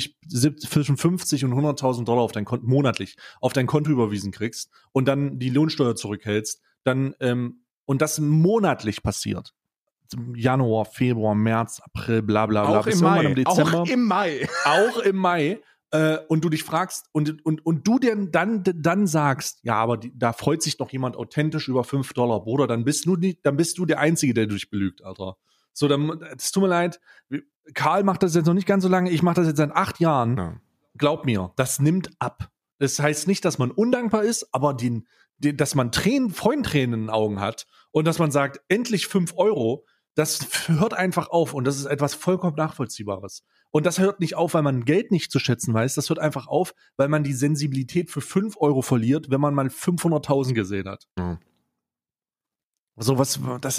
S1: 50 und 100.000 Dollar monatlich auf dein Konto überwiesen kriegst und dann die Lohnsteuer zurückhältst, dann und das monatlich passiert. Januar, Februar, März, April, bla bla bla.
S2: Auch im Mai.
S1: Auch im Mai. Und du dich fragst und du dann sagst, ja, aber da freut sich doch jemand authentisch über $5, Bruder, dann bist du der Einzige, der dich belügt, Alter. So, es tut mir leid, Karl macht das jetzt noch nicht ganz so lange, ich mache das jetzt seit 8 Jahren. Ja. Glaub mir, das nimmt ab. Das heißt nicht, dass man undankbar ist, aber dass man Freudentränen in den Augen hat und dass man sagt, endlich 5 Euro, das hört einfach auf und das ist etwas vollkommen Nachvollziehbares. Und das hört nicht auf, weil man Geld nicht zu schätzen weiß, das hört einfach auf, weil man die Sensibilität für 5 Euro verliert, wenn man mal 500.000 gesehen hat. Mhm. So da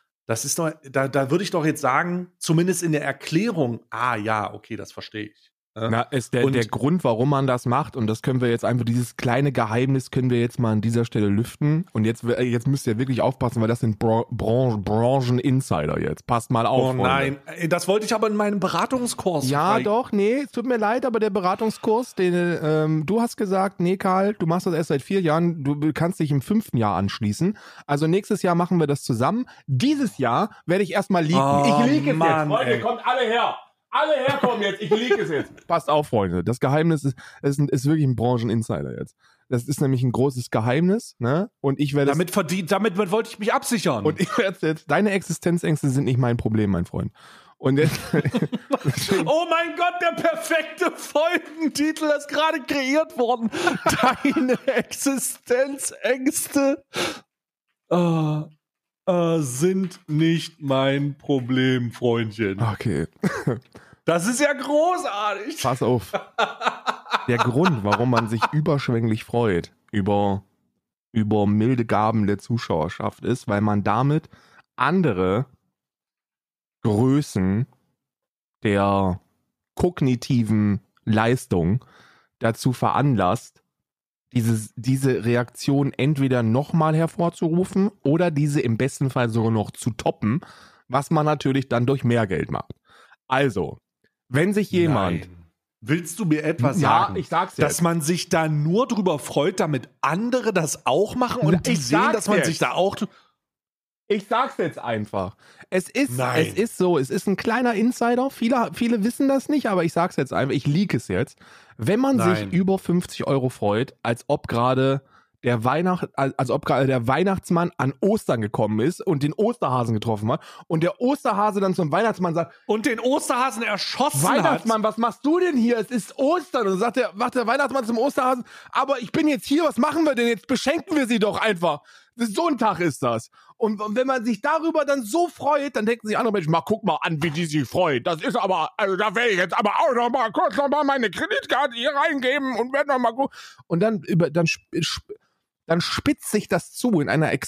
S1: würde ich doch jetzt sagen, zumindest in der Erklärung, ja, okay, das verstehe ich.
S2: Ist der Grund, warum man das macht, und das können wir jetzt einfach, dieses kleine Geheimnis können wir jetzt mal an dieser Stelle lüften, und jetzt müsst ihr wirklich aufpassen, weil das sind Branchen-Insider jetzt. Passt mal auf.
S1: Oh nein, das wollte ich aber in meinem Beratungskurs.
S2: Ja, doch, nee, es tut mir leid, aber der Beratungskurs, du hast gesagt, nee, Karl, du machst das erst seit 4 Jahren, du kannst dich im 5. Jahr anschließen. Also nächstes Jahr machen wir das zusammen. Dieses Jahr werde ich erstmal leaken. Ich leak es jetzt. Freunde, kommt alle her. Alle herkommen jetzt, ich leak es jetzt. Passt auf, Freunde. Das Geheimnis ist wirklich ein Brancheninsider jetzt. Das ist nämlich ein großes Geheimnis, ne? Und ich werde
S1: damit wollte ich mich absichern.
S2: Und ich werde jetzt, deine Existenzängste sind nicht mein Problem, mein Freund. Und jetzt
S1: oh mein Gott, der perfekte Folgentitel ist gerade kreiert worden. Deine Existenzängste. sind nicht mein Problem, Freundchen.
S2: Okay,
S1: Das ist ja großartig.
S2: pass auf. Der Grund, warum man sich überschwänglich freut über milde Gaben der Zuschauerschaft ist, weil man damit andere Größen der kognitiven Leistung dazu veranlasst, diese Reaktion entweder nochmal hervorzurufen oder diese im besten Fall sogar noch zu toppen, was man natürlich dann durch mehr Geld macht. Also, wenn sich jemand...
S1: Nein. Willst du mir etwas
S2: Ja,
S1: sagen?
S2: ich sag's
S1: Dass
S2: jetzt.
S1: man sich da nur drüber freut, damit andere das auch machen und die
S2: Ich
S1: sehen,
S2: sag's
S1: dass man
S2: jetzt.
S1: sich da auch...
S2: Ich sag's jetzt einfach. Es ist
S1: Nein.
S2: so, es ist ein kleiner Insider. Viele wissen das nicht, aber ich sag's jetzt einfach, ich leak es jetzt. Wenn man sich
S1: Nein.
S2: über 50 Euro freut, als ob gerade der Weihnachtsmann an Ostern gekommen ist und den Osterhasen getroffen hat und der Osterhase dann zum Weihnachtsmann sagt,
S1: Und den Osterhasen erschossen
S2: Weihnachtsmann, was machst du denn hier? Es ist Ostern. Und dann macht der Weihnachtsmann zum Osterhasen, aber ich bin jetzt hier, was machen wir denn jetzt? Beschenken wir sie doch einfach. So ein Tag ist das. Und wenn man sich darüber dann so freut, dann denken sich andere Menschen, mal guck mal an, wie die sich freuen. Das ist aber, also da werde ich jetzt aber auch noch mal kurz noch mal meine Kreditkarte hier reingeben und werde noch mal gucken. Und dann spitzt sich das zu in einer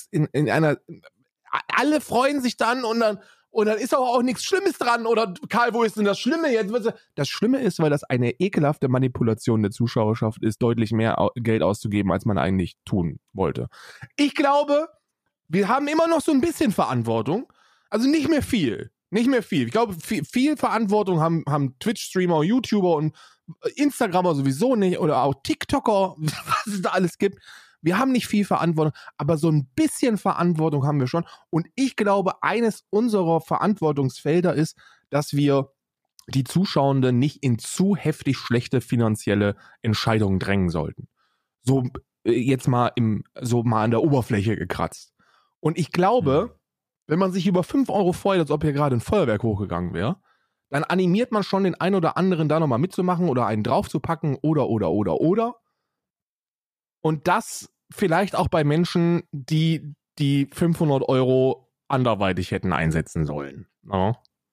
S2: alle freuen sich dann und dann ist aber auch nichts Schlimmes dran. Oder Karl, wo ist denn das Schlimme jetzt? Das Schlimme ist, weil das eine ekelhafte Manipulation der Zuschauerschaft ist, deutlich mehr Geld auszugeben, als man eigentlich tun wollte. Ich glaube, wir haben immer noch so ein bisschen Verantwortung. Also nicht mehr viel. Nicht mehr viel. Ich glaube, viel Verantwortung haben Twitch-Streamer, YouTuber und Instagramer sowieso nicht. Oder auch TikToker, was es da alles gibt. Wir haben nicht viel Verantwortung, aber so ein bisschen Verantwortung haben wir schon. Und ich glaube, eines unserer Verantwortungsfelder ist, dass wir die Zuschauenden nicht in zu heftig schlechte finanzielle Entscheidungen drängen sollten. So jetzt mal mal an der Oberfläche gekratzt. Und ich glaube, wenn man sich über 5 Euro freut, als ob hier gerade ein Feuerwerk hochgegangen wäre, dann animiert man schon den einen oder anderen da nochmal mitzumachen oder einen draufzupacken oder. Und das vielleicht auch bei Menschen, die 500 Euro anderweitig hätten einsetzen sollen. No?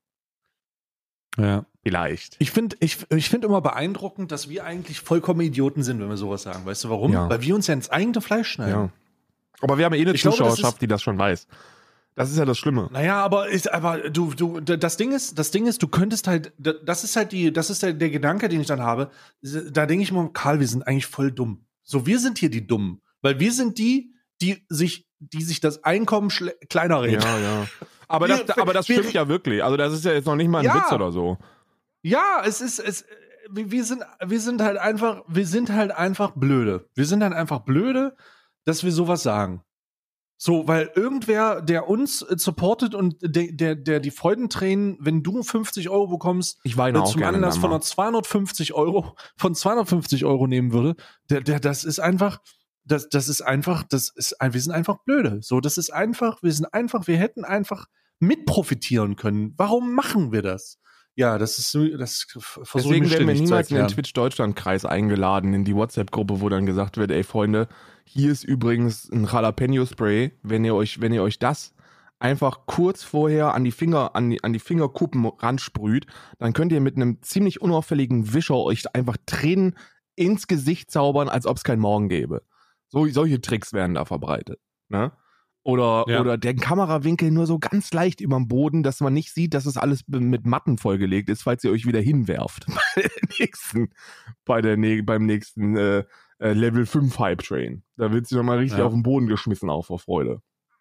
S1: Ja.
S2: Vielleicht.
S1: Ich finde immer beeindruckend, dass wir eigentlich vollkommen Idioten sind, wenn wir sowas sagen. Weißt du warum?
S2: Ja.
S1: Weil wir uns ja ins eigene Fleisch schneiden.
S2: Ja. Aber wir haben eine
S1: Ich glaube,
S2: Zuschauerschaft, die das schon weiß. Das ist ja das Schlimme.
S1: Naja, aber das Ding ist, du könntest halt, das ist der Gedanke, den ich dann habe. Da denke ich mir, Karl, wir sind eigentlich voll dumm. So, wir sind hier die Dummen. Weil wir sind die sich das Einkommen kleiner reden.
S2: Ja. Aber das stimmt ja wirklich. Also das ist ja jetzt noch nicht mal ein Witz oder so.
S1: Ja, wir sind halt einfach blöde. Wir sind halt einfach blöde, dass wir sowas sagen. So, weil irgendwer, der uns supportet und der die Freudentränen, wenn du 50 Euro bekommst,
S2: Ich weine auch
S1: zum
S2: gerne
S1: Anlass von
S2: mal.
S1: 250 Euro nehmen würde, wir sind einfach blöde. So, wir hätten einfach mitprofitieren können. Warum machen wir das? Ja, das versuche
S2: Deswegen
S1: ich
S2: werden wir
S1: ständig zu
S2: niemals in den
S1: erklären.
S2: Twitch-Deutschland-Kreis eingeladen, in die WhatsApp-Gruppe, wo dann gesagt wird, ey Freunde, hier ist übrigens ein Jalapeno-Spray, wenn ihr euch das einfach kurz vorher an die Fingerkuppen ransprüht, dann könnt ihr mit einem ziemlich unauffälligen Wischer euch einfach Tränen ins Gesicht zaubern, als ob es kein Morgen gäbe. Solche Tricks werden da verbreitet. Ne? Oder der Kamerawinkel nur so ganz leicht überm Boden, dass man nicht sieht, dass es alles mit Matten vollgelegt ist, falls ihr euch wieder hinwerft. Beim nächsten Level 5 Hype Train. Da wird sie nochmal richtig auf den Boden geschmissen, auch vor Freude.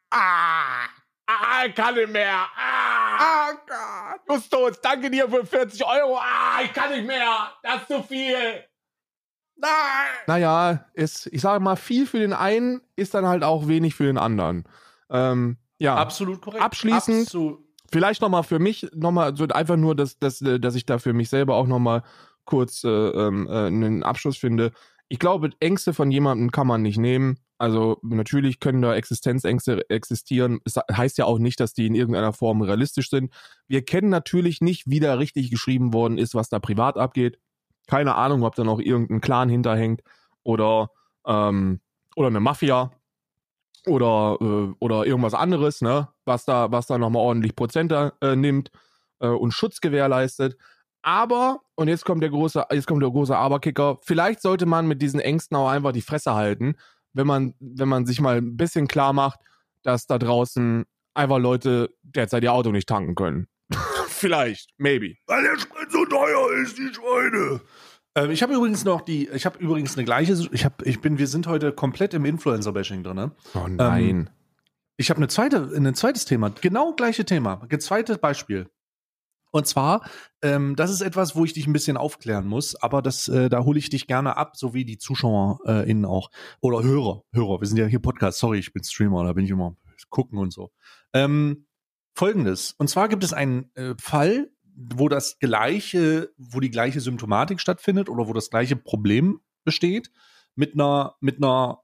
S2: Ich kann nicht mehr. Gott. Justus, danke dir für 40 Euro. Ich kann nicht mehr. Das ist zu viel. Nein. Naja, ich sage mal, viel für den einen ist dann halt auch wenig für den anderen. Ja.
S1: Absolut korrekt.
S2: Abschließend, vielleicht nochmal für mich, so einfach nur, dass ich da für mich selber auch nochmal kurz einen Abschluss finde. Ich glaube, Ängste von jemandem kann man nicht nehmen. Also natürlich können da Existenzängste existieren. Es heißt ja auch nicht, dass die in irgendeiner Form realistisch sind. Wir kennen natürlich nicht, wie da richtig geschrieben worden ist, was da privat abgeht. Keine Ahnung, ob da noch irgendein Clan hinterhängt oder eine Mafia. oder irgendwas anderes, ne, was da nochmal ordentlich Prozente nimmt und Schutz gewährleistet. Aber, und jetzt kommt der große Aberkicker, vielleicht sollte man mit diesen Ängsten auch einfach die Fresse halten, wenn man sich mal ein bisschen klar macht, dass da draußen einfach Leute derzeit ihr Auto nicht tanken können. Vielleicht, maybe.
S3: Weil der Sprit so teuer ist, die Schweine.
S1: Ich habe übrigens eine gleiche, wir sind heute komplett im Influencer-Bashing drin, ne?
S2: Oh nein.
S1: Ich habe ein zweites Thema, genau gleiche Thema, zweites Beispiel. Und zwar, das ist etwas, wo ich dich ein bisschen aufklären muss, aber da hole ich dich gerne ab, so wie die ZuschauerInnen auch. Oder Hörer, wir sind ja hier Podcast, sorry, ich bin Streamer, da bin ich immer gucken und so. Folgendes, und zwar gibt es einen Fall, wo die gleiche Symptomatik stattfindet oder wo das gleiche Problem besteht, mit einem,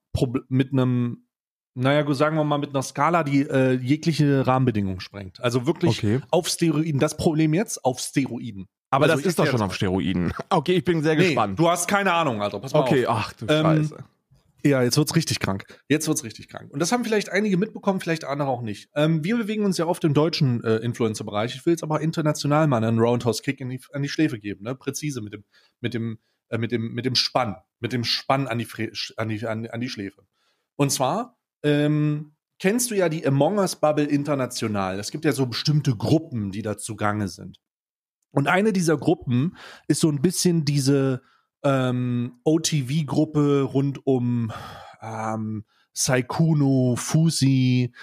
S1: naja, sagen wir mal, mit einer Skala, die jegliche Rahmenbedingungen sprengt. Also wirklich auf Steroiden. Das Problem jetzt auf Steroiden.
S2: Aber
S1: also
S2: das ist doch schon auf Steroiden. Okay, ich bin sehr gespannt.
S1: Du hast keine Ahnung, Alter. Pass mal auf.
S2: Ach du Scheiße.
S1: Ja, jetzt wird's richtig krank. Und das haben vielleicht einige mitbekommen, vielleicht andere auch nicht. Wir bewegen uns ja oft im deutschen Influencer-Bereich. Ich will jetzt aber international mal einen Roundhouse-Kick an die Schläfe geben, ne? Präzise mit dem Spann an die Schläfe. Und zwar kennst du ja die Among Us Bubble international. Es gibt ja so bestimmte Gruppen, die da zugange sind. Und eine dieser Gruppen ist so ein bisschen diese OTV-Gruppe rund um Saikuno, Fusi,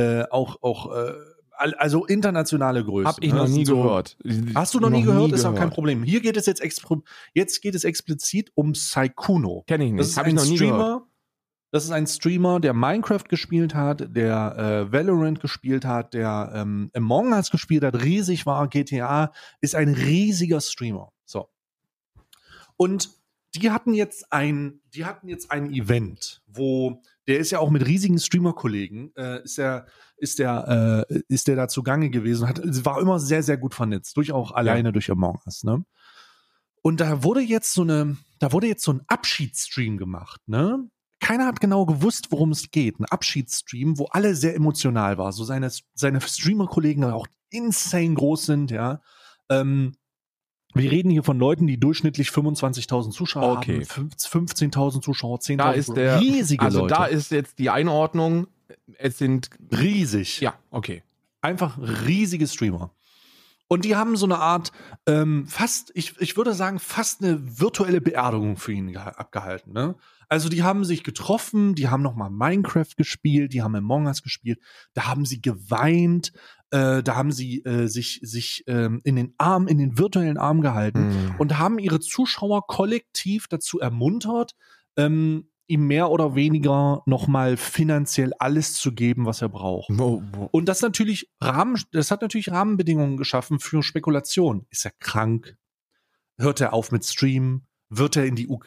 S1: also internationale Größen.
S2: Hab ich noch nie gehört.
S1: Hast du noch nie gehört? Ist auch kein Problem. Hier geht es jetzt geht es explizit um Saikuno.
S2: Kenn ich nicht. Hab ich noch nie gehört.
S1: Das ist ein Streamer, der Minecraft gespielt hat, der Valorant gespielt hat, der Among Us gespielt hat, riesig war, GTA, ist ein riesiger Streamer. So. Und die hatten jetzt ein Event, wo der ist ja auch mit riesigen Streamer-Kollegen, ist der da zugange gewesen, war immer sehr, sehr gut vernetzt, durch Among Us, ne? Und da wurde jetzt so ein Abschiedsstream gemacht, ne? Keiner hat genau gewusst, worum es geht. Ein Abschiedsstream, wo alle sehr emotional waren, so seine Streamer-Kollegen auch insane groß sind, ja. Wir reden hier von Leuten, die durchschnittlich 25.000 Zuschauer haben, 15.000 Zuschauer, 10.000 Zuschauer, riesige Leute.
S2: Also da ist jetzt die Einordnung, es sind
S1: riesig.
S2: Ja, okay.
S1: Einfach riesige Streamer. Und die haben so eine Art, ich würde sagen, fast eine virtuelle Beerdigung für ihn abgehalten, ne? Also die haben sich getroffen, die haben nochmal Minecraft gespielt, die haben Among Us gespielt, da haben sie geweint, da haben sie sich in den virtuellen Arm gehalten und haben ihre Zuschauer kollektiv dazu ermuntert, ihm mehr oder weniger nochmal finanziell alles zu geben, was er braucht. Und das hat natürlich Rahmenbedingungen geschaffen für Spekulation. Ist er krank? Hört er auf mit Streamen? Wurde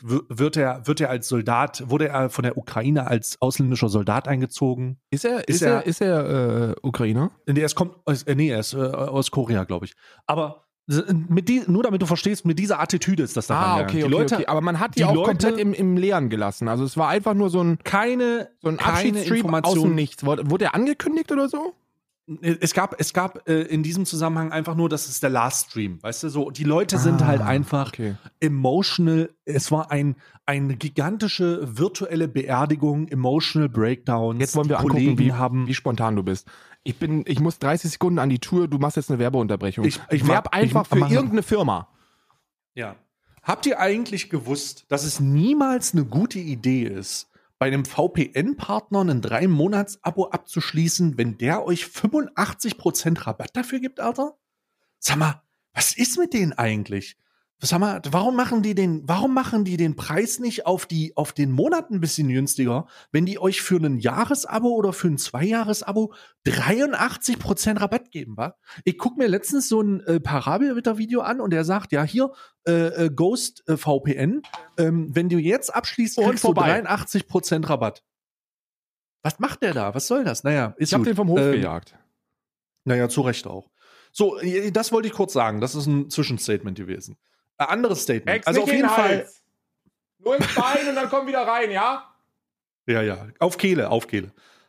S1: er von der Ukraine als ausländischer Soldat eingezogen?
S2: Ist er Ukrainer?
S1: Er ist aus Korea, glaube ich. Aber nur damit du verstehst, mit dieser Attitüde ist das da
S2: okay. Aber man hat die auch komplett im Leeren gelassen. Also es war einfach nur so ein Abschiedsstream aus dem Nichts. Wurde er angekündigt oder so?
S1: Es gab in diesem Zusammenhang einfach nur, das ist der Last Stream, weißt du, so, die Leute sind halt einfach emotional, es war eine gigantische virtuelle Beerdigung, emotional Breakdowns.
S2: Jetzt wollen wir angucken, wie spontan du bist. Ich muss 30 Sekunden an die Tour, du machst jetzt eine Werbeunterbrechung. Ich werbe einfach für irgendeine Firma.
S1: Ja. Habt ihr eigentlich gewusst, dass es niemals eine gute Idee ist, bei einem VPN-Partner ein 3-Monats-Abo abzuschließen, wenn der euch 85% Rabatt dafür gibt, Alter? Sag mal, was ist mit denen eigentlich? Sag mal, warum machen die den Preis nicht auf den Monat ein bisschen günstiger, wenn die euch für ein Jahresabo oder für ein 2-Jahres-Abo 83% Rabatt geben, wa? Ich guck mir letztens so ein Parabelritter-Video an und der sagt, ja, hier, Ghost VPN, wenn du jetzt abschließt, kriegst du 83% Rabatt. Was macht der da? Was soll das? Naja,
S2: ich hab den vom Hof gejagt.
S1: Naja, zu Recht auch. So, das wollte ich kurz sagen. Das ist ein Zwischenstatement gewesen. Ein anderes Statement.
S2: Also auf jeden Fall. Nur ins Bein und dann komm wieder rein, ja?
S1: Ja. Auf Kehle.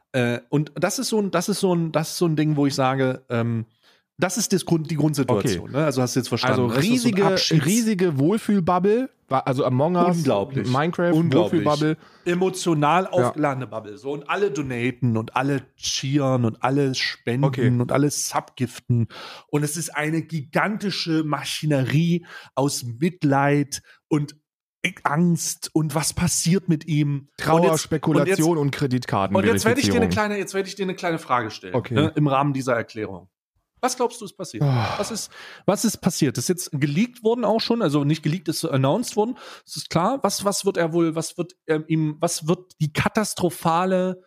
S1: Und das ist so ein Ding, wo ich sage, das ist die Grundsituation.
S2: Okay.
S1: Ne? Also hast du jetzt verstanden.
S2: Also riesige Wohlfühlbubble, also Among Us,
S1: Unglaublich.
S2: Minecraft,
S1: Unglaublich.
S2: Wohlfühlbubble.
S1: Emotional aufgeladene Bubble. So, und alle donaten und alle cheeren und alle spenden
S2: Okay.
S1: und alle subgiften. Und es ist eine gigantische Maschinerie aus Mitleid und Angst und was passiert mit ihm.
S2: Trauer, Spekulation und Kreditkarten.
S1: Und jetzt werde ich dir eine kleine Frage stellen,
S2: Okay.
S1: ne, im Rahmen dieser Erklärung. Was glaubst du, ist passiert? Was ist passiert? Das ist jetzt geleakt worden auch schon, also nicht geleakt, ist announced worden. Es ist klar, was wird die katastrophale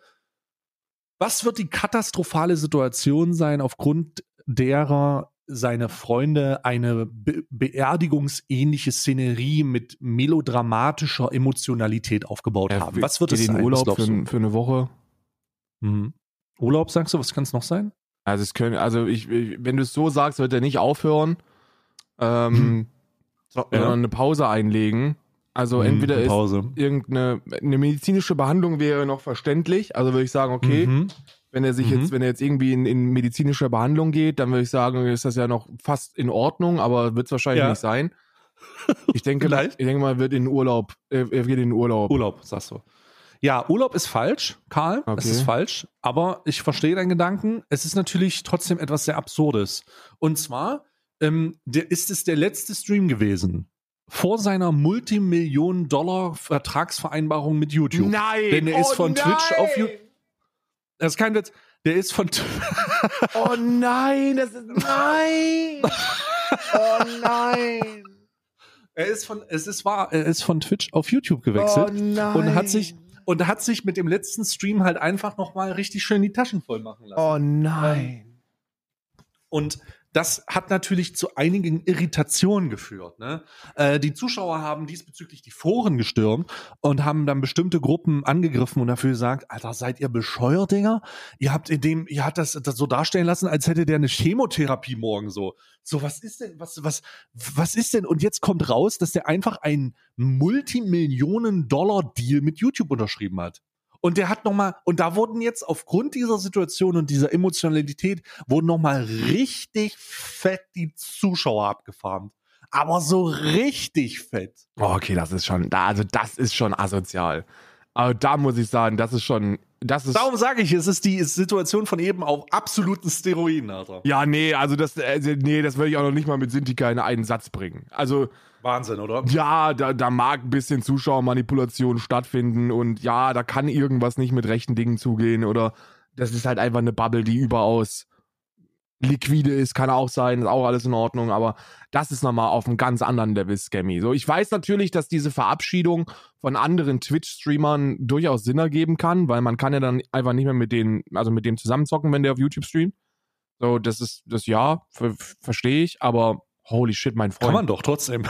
S1: Situation sein, aufgrund derer seine Freunde eine beerdigungsähnliche Szenerie mit melodramatischer Emotionalität aufgebaut haben? Was wird es sein?
S2: Urlaub
S1: Was glaubst du?
S2: für eine Woche?
S1: Urlaub, sagst du? Was kann es noch sein?
S2: Also wenn du es so sagst, wird er nicht aufhören, sondern eine Pause einlegen. Also entweder ist irgendeine medizinische Behandlung wäre noch verständlich. Also würde ich sagen, okay, wenn er jetzt irgendwie in medizinische Behandlung geht, dann würde ich sagen, ist das ja noch fast in Ordnung, aber wird es wahrscheinlich nicht sein. Ich denke mal, er wird in Urlaub. Er geht in den Urlaub.
S1: Urlaub, sagst du. Ja, Urlaub ist falsch, Karl.
S2: Okay.
S1: Es ist falsch. Aber ich verstehe deinen Gedanken. Es ist natürlich trotzdem etwas sehr Absurdes. Und zwar ist es der letzte Stream gewesen vor seiner Multimillionen-Dollar-Vertragsvereinbarung mit YouTube.
S2: Nein!
S1: Denn er ist von Twitch auf YouTube. Das ist kein Witz. Der ist von
S2: Oh nein, nein! Oh nein!
S1: Er ist von Twitch auf YouTube gewechselt und hat sich mit dem letzten Stream halt einfach nochmal richtig schön die Taschen voll machen lassen.
S2: Oh nein.
S1: Und das hat natürlich zu einigen Irritationen geführt. Ne? Die Zuschauer haben diesbezüglich die Foren gestürmt und haben dann bestimmte Gruppen angegriffen und dafür gesagt, Alter, seid ihr bescheuert, Dinger? Ihr habt das so darstellen lassen, als hätte der eine Chemotherapie morgen so. So, was ist denn? Was ist denn? Und jetzt kommt raus, dass der einfach einen Multimillionen-Dollar-Deal mit YouTube unterschrieben hat. Und der hat und da wurden jetzt aufgrund dieser Situation und dieser Emotionalität wurden nochmal richtig fett die Zuschauer abgefarmt. Aber so richtig fett.
S2: Oh, okay, das ist schon asozial. Aber da muss ich sagen, darum
S1: sage ich, es ist die Situation von eben auf absoluten Steroiden, Alter.
S2: Ja, nee, das würde ich auch noch nicht mal mit Sintika in einen Satz bringen. Also
S1: Wahnsinn, oder?
S2: Ja, da mag ein bisschen Zuschauermanipulation stattfinden und ja, da kann irgendwas nicht mit rechten Dingen zugehen oder das ist halt einfach eine Bubble, die überaus liquide ist, kann auch sein, ist auch alles in Ordnung, aber das ist nochmal auf einem ganz anderen Level scammy. So, ich weiß natürlich, dass diese Verabschiedung von anderen Twitch-Streamern durchaus Sinn ergeben kann, weil man kann ja dann einfach nicht mehr mit dem zusammenzocken, wenn der auf YouTube streamt. So, verstehe ich, aber holy shit, mein Freund.
S1: Kann man doch trotzdem.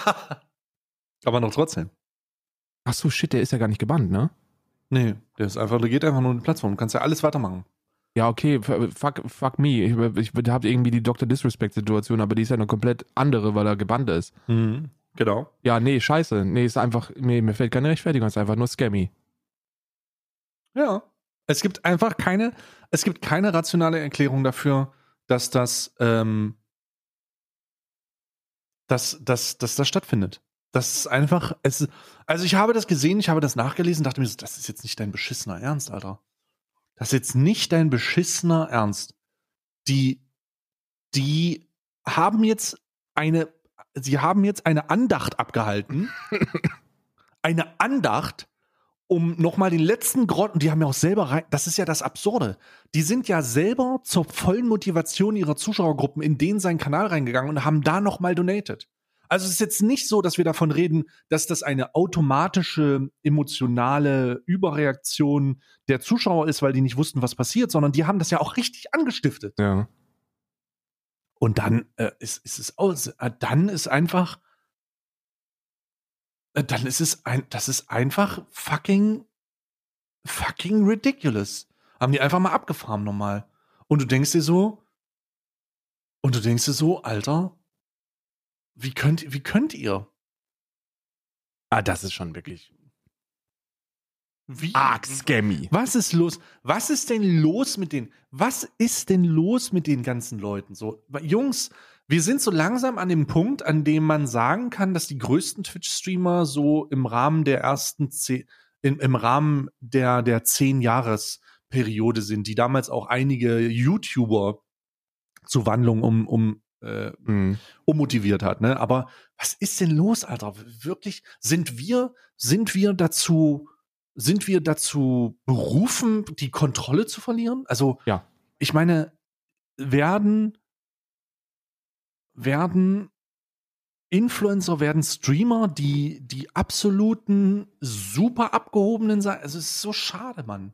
S2: Ach so, shit, der ist ja gar nicht gebannt, ne?
S1: Nee, der geht einfach nur in die Plattform. Du kannst ja alles weitermachen.
S2: Ja, okay, fuck me. Ich habe irgendwie die Dr. Disrespect-Situation, aber die ist ja eine komplett andere, weil er gebannt ist.
S1: Mhm, genau.
S2: Ja, nee, scheiße. Nee, ist einfach, mir fällt keine Rechtfertigung, ist einfach nur scammy.
S1: Ja. Es gibt keine rationale Erklärung dafür, dass das stattfindet. Das ist einfach, also ich habe das gesehen, ich habe das nachgelesen, dachte mir so, das ist jetzt nicht dein beschissener Ernst, Alter. Das ist jetzt nicht dein beschissener Ernst. Die haben jetzt eine Andacht abgehalten. Eine Andacht, um nochmal den letzten Grott, und die haben ja auch selber das ist ja das Absurde. Die sind ja selber zur vollen Motivation ihrer Zuschauergruppen in den Kanal reingegangen und haben da nochmal donated. Also es ist jetzt nicht so, dass wir davon reden, dass das eine automatische, emotionale Überreaktion der Zuschauer ist, weil die nicht wussten, was passiert, sondern die haben das ja auch richtig angestiftet.
S2: Ja.
S1: Und dann ist es einfach fucking ridiculous. Haben die einfach mal abgefahren nochmal. Und du denkst dir so, Alter, wie könnt ihr?
S2: Ah, das ist schon wirklich.
S1: Wie?
S2: arg scammy.
S1: Was ist los? Was ist denn los mit den ganzen Leuten? So, Jungs, wir sind so langsam an dem Punkt, an dem man sagen kann, dass die größten Twitch-Streamer so im Rahmen der im Rahmen der 10-Jahres-Periode sind, die damals auch einige YouTuber zur Wandlung ummotiviert hat, ne? Aber was ist denn los, Alter? Wirklich, sind wir dazu berufen, die Kontrolle zu verlieren? Also,
S2: Ja.
S1: ich meine, werden Influencer, werden Streamer, die absoluten super abgehobenen sein? Also, es ist so schade, Mann.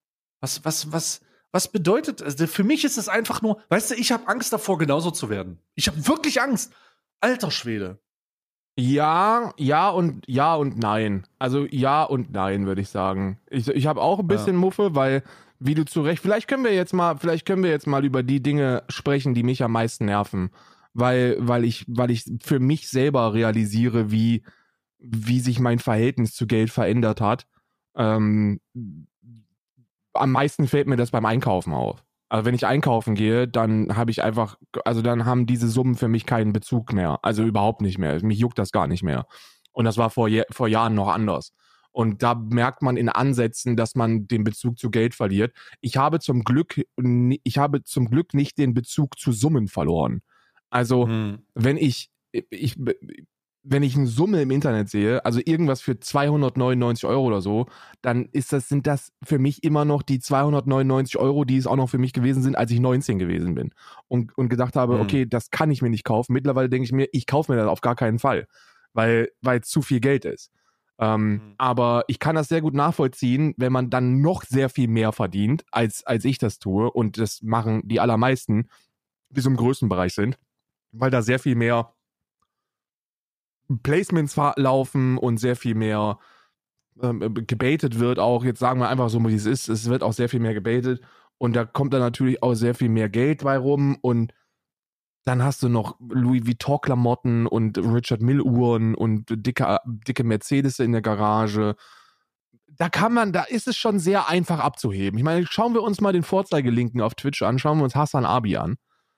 S1: Was bedeutet, also für mich ist es einfach nur, weißt du, ich habe Angst davor, genauso zu werden. Ich habe wirklich Angst. Alter Schwede.
S2: Ja und nein. Also ja und nein, würde ich sagen. Ich habe auch ein bisschen Muffe, weil, wie du zu Recht, vielleicht können wir jetzt mal über die Dinge sprechen, die mich am meisten nerven. Weil ich für mich selber realisiere, wie sich mein Verhältnis zu Geld verändert hat. Am meisten fällt mir das beim Einkaufen auf. Also wenn ich einkaufen gehe, dann dann haben diese Summen für mich keinen Bezug mehr. Also überhaupt nicht mehr. Mich juckt das gar nicht mehr. Und das war vor Jahren noch anders. Und da merkt man in Ansätzen, dass man den Bezug zu Geld verliert. Ich habe zum Glück nicht den Bezug zu Summen verloren. Also wenn ich eine Summe im Internet sehe, also irgendwas für 299 € oder so, dann sind das für mich immer noch die 299 €, die es auch noch für mich gewesen sind, als ich 19 gewesen bin. Und gedacht habe, okay, das kann ich mir nicht kaufen. Mittlerweile denke ich mir, ich kaufe mir das auf gar keinen Fall, weil es zu viel Geld ist. Aber ich kann das sehr gut nachvollziehen, wenn man dann noch sehr viel mehr verdient, als ich das tue. Und das machen die allermeisten, die so im Größenbereich sind, weil da sehr viel mehr Placements laufen und sehr viel mehr gebaitet wird auch. Jetzt sagen wir einfach so, wie es ist. Es wird auch sehr viel mehr gebaitet und da kommt dann natürlich auch sehr viel mehr Geld bei rum und dann hast du noch Louis Vuitton-Klamotten und Richard Mille-Uhren und dicke Mercedes in der Garage. Da ist es schon sehr einfach abzuheben. Ich meine, schauen wir uns mal den Vorzeigelinken auf Twitch an, schauen wir uns Hassan Abi an.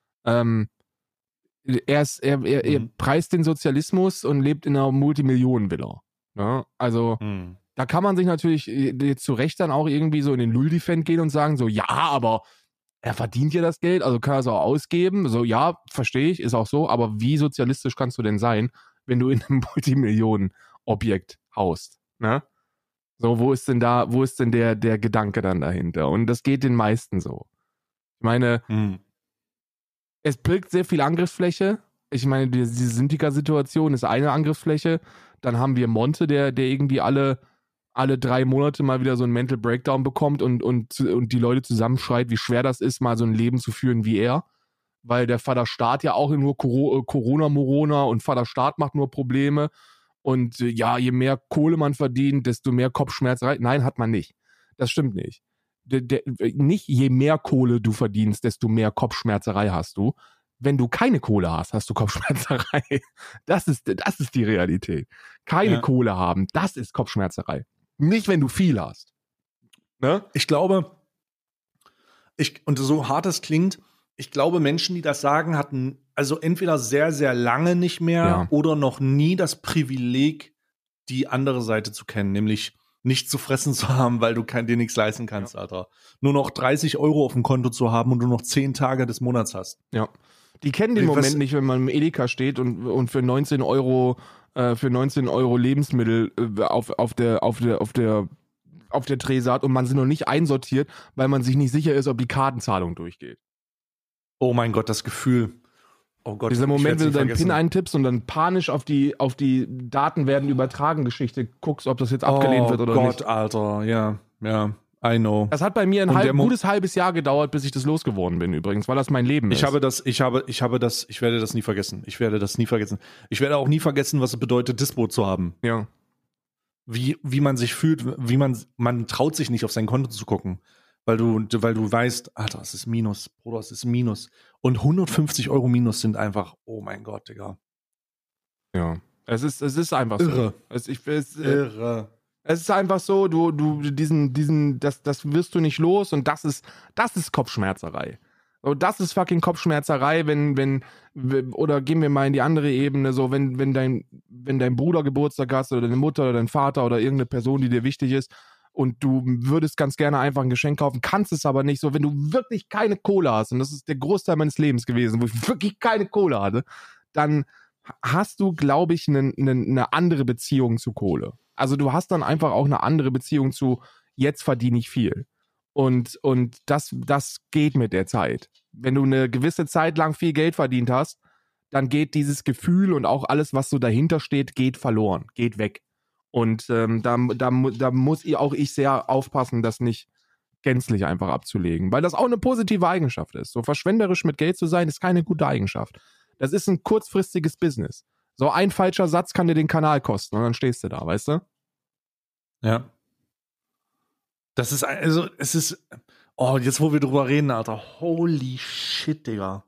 S2: Er preist den Sozialismus und lebt in einer Multimillionen-Villa. Ne? Also, da kann man sich natürlich zu Recht dann auch irgendwie so in den Lulli-Fan gehen und sagen so, ja, aber er verdient ja das Geld, also kann er es auch ausgeben. So, ja, verstehe ich, ist auch so, aber wie sozialistisch kannst du denn sein, wenn du in einem Multimillionen-Objekt haust? Ne? So, wo ist denn der Gedanke dann dahinter? Und das geht den meisten so. Ich meine, es birgt sehr viel Angriffsfläche. Ich meine, diese Syntika-Situation ist eine Angriffsfläche. Dann haben wir Monte, der irgendwie alle 3 Monate mal wieder so einen Mental Breakdown bekommt und die Leute zusammenschreit, wie schwer das ist, mal so ein Leben zu führen wie er. Weil der Vater Staat ja auch nur Corona-Morona und Vater Staat macht nur Probleme. Und ja, je mehr Kohle man verdient, desto mehr Kopfschmerzen. Nein, hat man nicht. Das stimmt nicht. Nicht je mehr Kohle du verdienst, desto mehr Kopfschmerzerei hast du. Wenn du keine Kohle hast, hast du Kopfschmerzerei. Das ist die Realität. Keine Kohle haben, das ist Kopfschmerzerei. Nicht, wenn du viel hast. Ne?
S1: Ich glaube, und so hart es klingt, ich glaube, Menschen, die das sagen, hatten also entweder sehr, sehr lange nicht mehr oder noch nie das Privileg, die andere Seite zu kennen, nämlich nicht zu fressen zu haben, weil du dir nichts leisten kannst, Alter. Nur noch 30 € auf dem Konto zu haben und du noch 10 Tage des Monats hast.
S2: Ja. Die kennen den Moment nicht, wenn man im Edeka steht und für 19 € Lebensmittel auf der Trese hat und man sie noch nicht einsortiert, weil man sich nicht sicher ist, ob die Kartenzahlung durchgeht.
S1: Oh mein Gott, das Gefühl. Oh Gott,
S2: dieser Moment, wenn du deinen PIN eintippst und dann panisch auf die Daten werden übertragen Geschichte guckst, ob das jetzt abgelehnt wird oder nicht. Oh Gott,
S1: Alter, ja, I know.
S2: Das hat bei mir ein gutes halbes Jahr gedauert, bis ich das losgeworden bin übrigens, weil das mein Leben ist.
S1: Ich werde das nie vergessen. Ich werde auch nie vergessen, was es bedeutet, Dispo zu haben.
S2: Ja.
S1: Wie man sich fühlt, man traut sich nicht auf sein Konto zu gucken. Weil du weißt, Alter, es ist Minus, Bruder, es ist Minus. Und 150 € Minus sind einfach, oh mein Gott, Digga.
S2: Ja, es ist einfach
S1: irre.
S2: So.
S1: Irre.
S2: Es ist einfach so, das wirst du nicht los und das ist Kopfschmerzerei. So, das ist fucking Kopfschmerzerei, oder gehen wir mal in die andere Ebene, so, wenn dein Bruder Geburtstag hast oder deine Mutter oder dein Vater oder irgendeine Person, die dir wichtig ist und du würdest ganz gerne einfach ein Geschenk kaufen, kannst es aber nicht, so, wenn du wirklich keine Kohle hast, und das ist der Großteil meines Lebens gewesen, wo ich wirklich keine Kohle hatte, dann hast du, glaube ich, eine andere Beziehung zu Kohle. Also du hast dann einfach auch eine andere Beziehung zu, jetzt verdiene ich viel. Und das geht mit der Zeit. Wenn du eine gewisse Zeit lang viel Geld verdient hast, dann geht dieses Gefühl und auch alles, was so dahinter steht, geht verloren, geht weg. Und da muss auch ich sehr aufpassen, das nicht gänzlich einfach abzulegen, weil das auch eine positive Eigenschaft ist. So verschwenderisch mit Geld zu sein, ist keine gute Eigenschaft. Das ist ein kurzfristiges Business. So ein falscher Satz kann dir den Kanal kosten und dann stehst du da, weißt du?
S1: Ja. Das ist, also, es ist, oh, jetzt wo wir drüber reden, Alter, holy shit, Digga.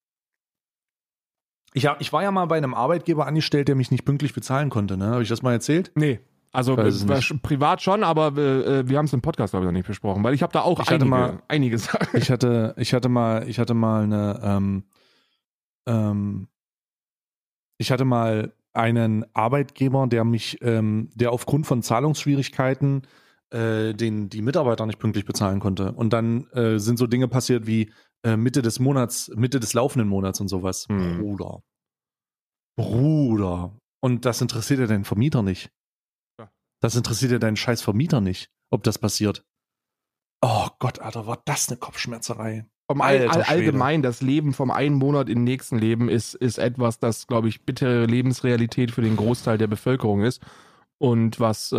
S1: Ich war ja mal bei einem Arbeitgeber angestellt, der mich nicht pünktlich bezahlen konnte, ne? Habe ich das mal erzählt?
S2: Nee. Also privat schon, aber wir haben es im Podcast, glaube ich, noch nicht besprochen, weil ich habe da auch einige Sachen.
S1: Ich hatte mal einen Arbeitgeber, der aufgrund von Zahlungsschwierigkeiten die Mitarbeiter nicht pünktlich bezahlen konnte. Und dann sind so Dinge passiert wie Mitte des laufenden Monats und sowas. Bruder. Und das interessiert ja deinen Vermieter nicht.
S2: Ja.
S1: Das interessiert ja deinen scheiß Vermieter nicht, ob das passiert. Oh Gott, Alter, war das eine Kopfschmerzerei.
S2: Allgemein, das Leben vom einen Monat in den nächsten Leben ist etwas, das, glaube ich, bittere Lebensrealität für den Großteil der Bevölkerung ist. Und was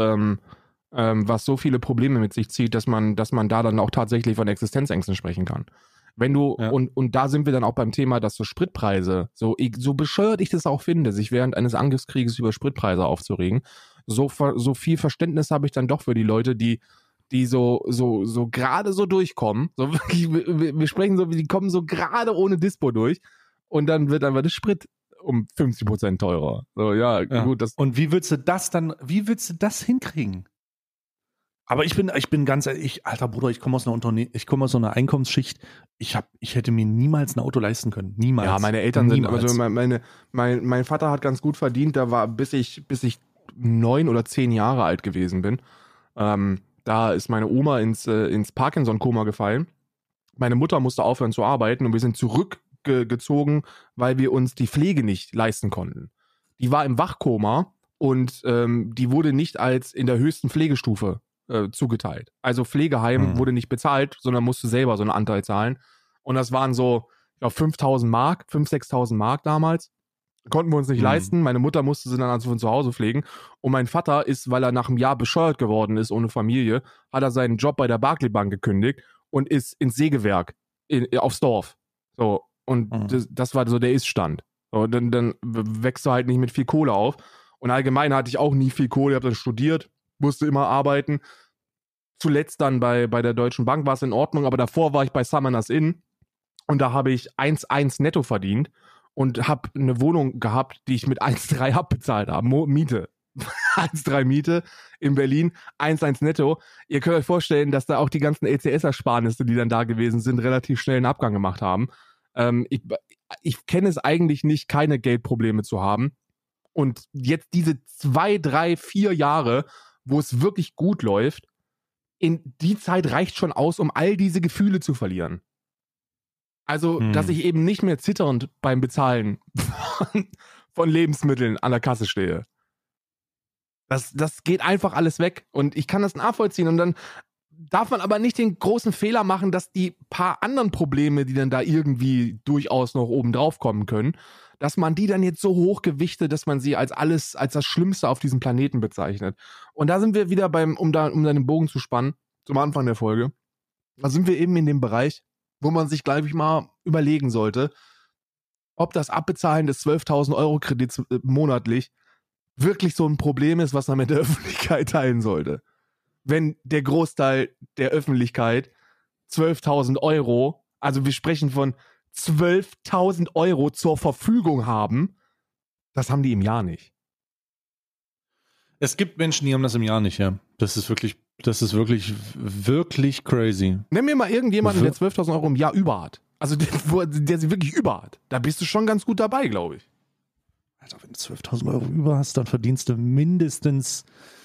S2: so viele Probleme mit sich zieht, dass man da dann auch tatsächlich von Existenzängsten sprechen kann. Wenn du,
S1: Ja.
S2: und da sind wir dann auch beim Thema, dass so Spritpreise, so bescheuert ich das auch finde, sich während eines Angriffskrieges über Spritpreise aufzuregen, so viel Verständnis habe ich dann doch für die Leute, die so gerade so durchkommen. So wirklich, wir sprechen so, die kommen so gerade ohne Dispo durch und dann wird einfach der Sprit um 50% teurer. So, ja, gut.
S1: Und wie willst du das hinkriegen? Aber ich bin ganz ehrlich, alter Bruder, ich komme aus einer Einkommensschicht. Ich hätte mir niemals ein Auto leisten können. Niemals.
S2: Ja, meine Eltern sind, also mein Vater hat ganz gut verdient, da war, bis ich 9 oder 10 Jahre alt gewesen bin. Da ist meine Oma ins Parkinson-Koma gefallen. Meine Mutter musste aufhören zu arbeiten und wir sind zurückgezogen, weil wir uns die Pflege nicht leisten konnten. Die war im Wachkoma und die wurde nicht als in der höchsten Pflegestufe zugeteilt. Also Pflegeheim wurde nicht bezahlt, sondern musste selber so einen Anteil zahlen. Und das waren so, ich glaube, 5.000 Mark, 5.000, 6.000 Mark damals. Konnten wir uns nicht leisten. Meine Mutter musste sie dann also von zu Hause pflegen. Und mein Vater ist, weil er nach einem Jahr bescheuert geworden ist ohne Familie, hat er seinen Job bei der Barclay Bank gekündigt und ist ins Sägewerk aufs Dorf. So, und das war so der Ist-Stand. So, dann wächst du halt nicht mit viel Kohle auf. Und allgemein hatte ich auch nie viel Kohle. Ich habe dann studiert, musste immer arbeiten. Zuletzt dann bei der Deutschen Bank war es in Ordnung, aber davor war ich bei Summoners Inn und da habe ich 1,1 netto verdient und habe eine Wohnung gehabt, die ich mit 1,3 abbezahlt habe. Miete. 1,3 Miete in Berlin, 1,1 netto. Ihr könnt euch vorstellen, dass da auch die ganzen ECS-Ersparnisse, die dann da gewesen sind, relativ schnell einen Abgang gemacht haben. Ich kenne es eigentlich nicht, keine Geldprobleme zu haben. Und jetzt diese 2, 3, 4 Jahre, wo es wirklich gut läuft, in die Zeit reicht schon aus, um all diese Gefühle zu verlieren. Also, dass ich eben nicht mehr zitternd beim Bezahlen von Lebensmitteln an der Kasse stehe. Das geht einfach alles weg. Und ich kann das nachvollziehen. Und dann darf man aber nicht den großen Fehler machen, dass die paar anderen Probleme, die dann da irgendwie durchaus noch oben drauf kommen können, dass man die dann jetzt so hoch gewichtet, dass man sie als das Schlimmste auf diesem Planeten bezeichnet. Und da sind wir wieder um deinen Bogen zu spannen, zum Anfang der Folge, da sind wir eben in dem Bereich, wo man sich, glaube ich, mal überlegen sollte, ob das Abbezahlen des 12.000 Euro Kredits monatlich wirklich so ein Problem ist, was man mit der Öffentlichkeit teilen sollte. Wenn der Großteil der Öffentlichkeit 12.000 Euro, also wir sprechen von 12.000 Euro zur Verfügung haben, das haben die im Jahr nicht.
S1: Es gibt Menschen, die haben das im Jahr nicht, ja. Das ist wirklich, wirklich crazy.
S2: Nenn mir mal irgendjemanden, der 12.000 Euro im Jahr über hat. Also der sie wirklich über hat. Da bist du schon ganz gut dabei, glaube ich.
S1: Alter, wenn du 12.000 Euro über hast, dann verdienst du mindestens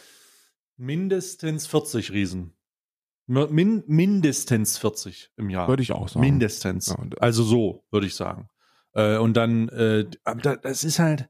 S1: 40 Riesen. Mindestens 40 im Jahr.
S2: Würde ich auch sagen.
S1: Mindestens.
S2: Ja,
S1: Also so, würde ich sagen. Und dann, aber das ist halt,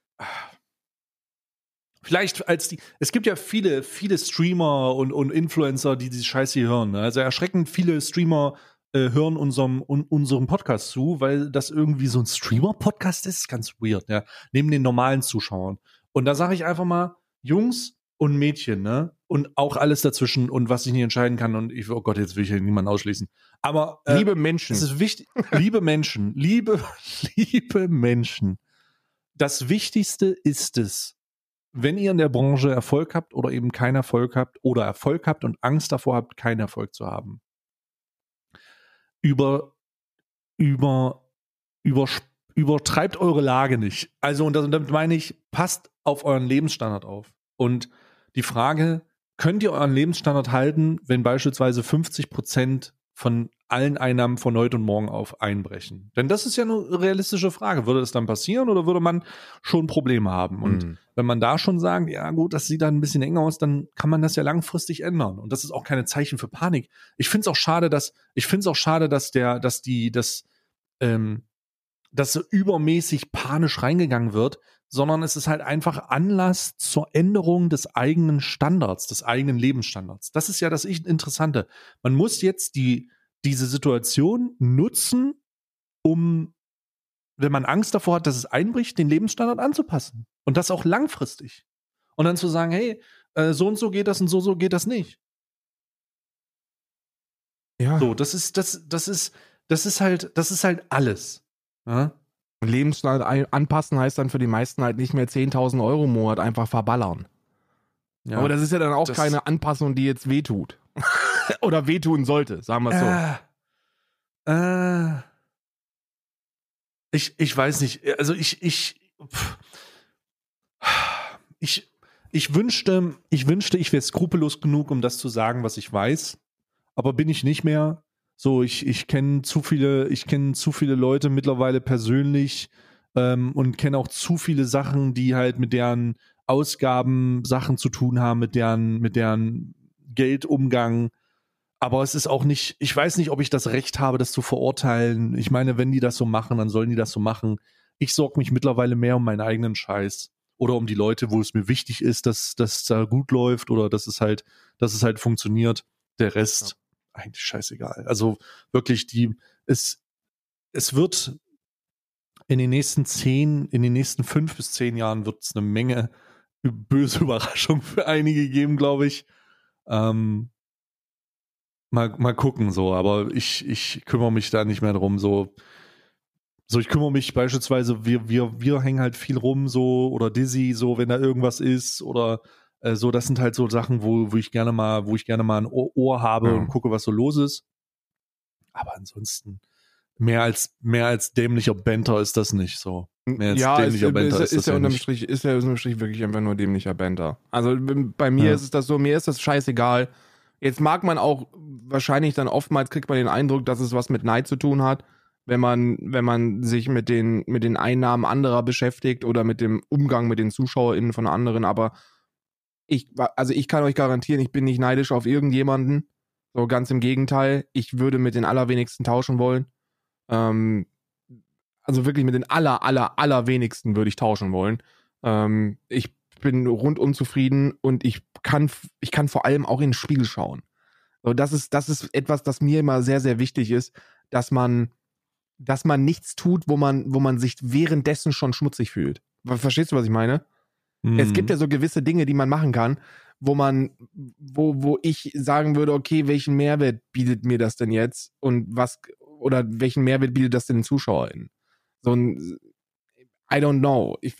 S1: vielleicht es gibt ja viele Streamer und Influencer, die diese Scheiße hier hören. Ne? Also erschreckend viele Streamer hören unserem Podcast zu, weil das irgendwie so ein Streamer-Podcast ist. Ganz weird, ja. Neben den normalen Zuschauern. Und da sage ich einfach mal, Jungs und Mädchen, ne? Und auch alles dazwischen und was ich nicht entscheiden kann. Und oh Gott, jetzt will ich hier niemanden ausschließen. Aber
S2: liebe Menschen.
S1: es ist wichtig, liebe Menschen, liebe Menschen. Das Wichtigste ist es, wenn ihr in der Branche Erfolg habt oder eben keinen Erfolg habt oder Erfolg habt und Angst davor habt, keinen Erfolg zu haben. Übertreibt eure Lage nicht. Also, und damit meine ich, passt auf euren Lebensstandard auf. Und die Frage, könnt ihr euren Lebensstandard halten, wenn beispielsweise 50% von allen Einnahmen von heute und morgen auf einbrechen? Denn das ist ja eine realistische Frage. Würde das dann passieren oder würde man schon Probleme haben? Und wenn man da schon sagt, ja gut, das sieht dann ein bisschen eng aus, dann kann man das ja langfristig ändern. Und das ist auch keine Zeichen für Panik. Ich finde es auch schade, dass so übermäßig panisch reingegangen wird, sondern es ist halt einfach Anlass zur Änderung des eigenen Standards, des eigenen Lebensstandards. Das ist ja das Interessante. Man muss jetzt diese Situation nutzen, um, wenn man Angst davor hat, dass es einbricht, den Lebensstandard anzupassen. Und das auch langfristig. Und dann zu sagen, hey, so und so geht das und so geht das nicht.
S2: Ja.
S1: So, das ist halt alles. Ja?
S2: Lebensstandard anpassen heißt dann für die meisten halt nicht mehr 10.000 Euro im Monat einfach verballern. Ja. Aber das ist ja dann auch keine Anpassung, die jetzt wehtut. Oder wehtun sollte, sagen wir
S1: es so. Ich weiß nicht. Also ich wünschte, ich wäre skrupellos genug, um das zu sagen, was ich weiß. Aber bin ich nicht mehr. So, ich kenne zu viele Leute mittlerweile persönlich und kenne auch zu viele Sachen, die halt mit deren Ausgaben Sachen zu tun haben, mit deren Geldumgang. Aber es ist auch nicht, ich weiß nicht, ob ich das Recht habe, das zu verurteilen. Ich meine, wenn die das so machen, dann sollen die das so machen. Ich sorge mich mittlerweile mehr um meinen eigenen Scheiß oder um die Leute, wo es mir wichtig ist, dass das da gut läuft oder dass es halt funktioniert. Der Rest eigentlich scheißegal. Also wirklich, es wird in den nächsten 5 bis 10 Jahren wird es eine Menge böse Überraschungen für einige geben, glaube ich. Mal gucken, so, aber ich kümmere mich da nicht mehr drum, so ich kümmere mich beispielsweise, wir hängen halt viel rum, so, oder Dizzy, so, wenn da irgendwas ist, oder so, das sind halt so Sachen, wo ich gerne mal ein Ohr habe und gucke, was so los ist. Aber ansonsten mehr als dämlicher Banter ist das nicht so. Mehr als dämlicher Banter ist das ja
S2: unterm Strich, ist ja unterm Strich wirklich einfach nur dämlicher Banter. Also bei mir ist es das so, mir ist das scheißegal. Jetzt mag man auch wahrscheinlich dann oftmals kriegt man den Eindruck, dass es was mit Neid zu tun hat, wenn man sich mit den Einnahmen anderer beschäftigt oder mit dem Umgang mit den ZuschauerInnen von anderen, aber ich kann euch garantieren, ich bin nicht neidisch auf irgendjemanden. So, ganz im Gegenteil. Ich würde mit den allerwenigsten tauschen wollen. Also wirklich mit den allerwenigsten würde ich tauschen wollen. Ich bin rundum zufrieden und ich kann vor allem auch in den Spiegel schauen. So, das ist etwas, das mir immer sehr, sehr wichtig ist, dass man nichts tut, wo man sich währenddessen schon schmutzig fühlt. Verstehst du, was ich meine? Es gibt ja so gewisse Dinge, die man machen kann, wo ich sagen würde, okay, welchen Mehrwert bietet mir das denn jetzt und welchen Mehrwert bietet das den ZuschauerInnen? So ein, I don't know. Ich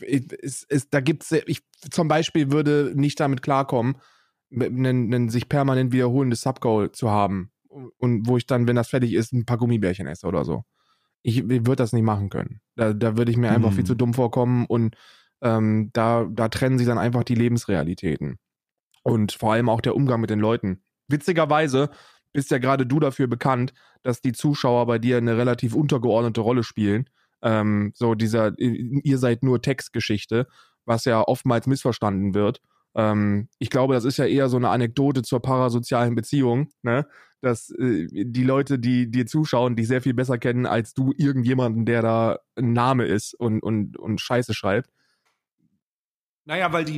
S2: zum Beispiel würde nicht damit klarkommen, sich permanent wiederholendes Subgoal zu haben und wo ich dann, wenn das fertig ist, ein paar Gummibärchen esse oder so. Ich würde das nicht machen können. Da würde ich mir einfach viel zu dumm vorkommen und Da trennen sich dann einfach die Lebensrealitäten. Und vor allem auch der Umgang mit den Leuten. Witzigerweise bist ja gerade du dafür bekannt, dass die Zuschauer bei dir eine relativ untergeordnete Rolle spielen. So dieser ihr seid nur Textgeschichte, was ja oftmals missverstanden wird. Ich glaube, das ist ja eher so eine Anekdote zur parasozialen Beziehung, ne? Dass die Leute, die dir zuschauen, dich sehr viel besser kennen als du irgendjemanden, der da ein Name ist und Scheiße schreibt.
S1: Naja, weil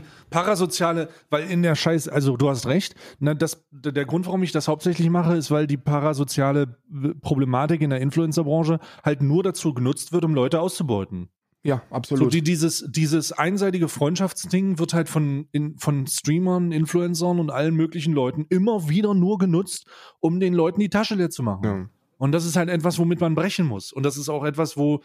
S1: in der Scheiße, also du hast recht, ne, der Grund, warum ich das hauptsächlich mache, ist, weil die parasoziale Problematik in der Influencer-Branche halt nur dazu genutzt wird, um Leute auszubeuten.
S2: Ja, absolut.
S1: So dieses einseitige Freundschaftsding wird halt von Streamern, Influencern und allen möglichen Leuten immer wieder nur genutzt, um den Leuten die Tasche leer zu machen.
S2: Ja.
S1: Und das ist halt etwas, womit man brechen muss. Und das ist auch etwas, wo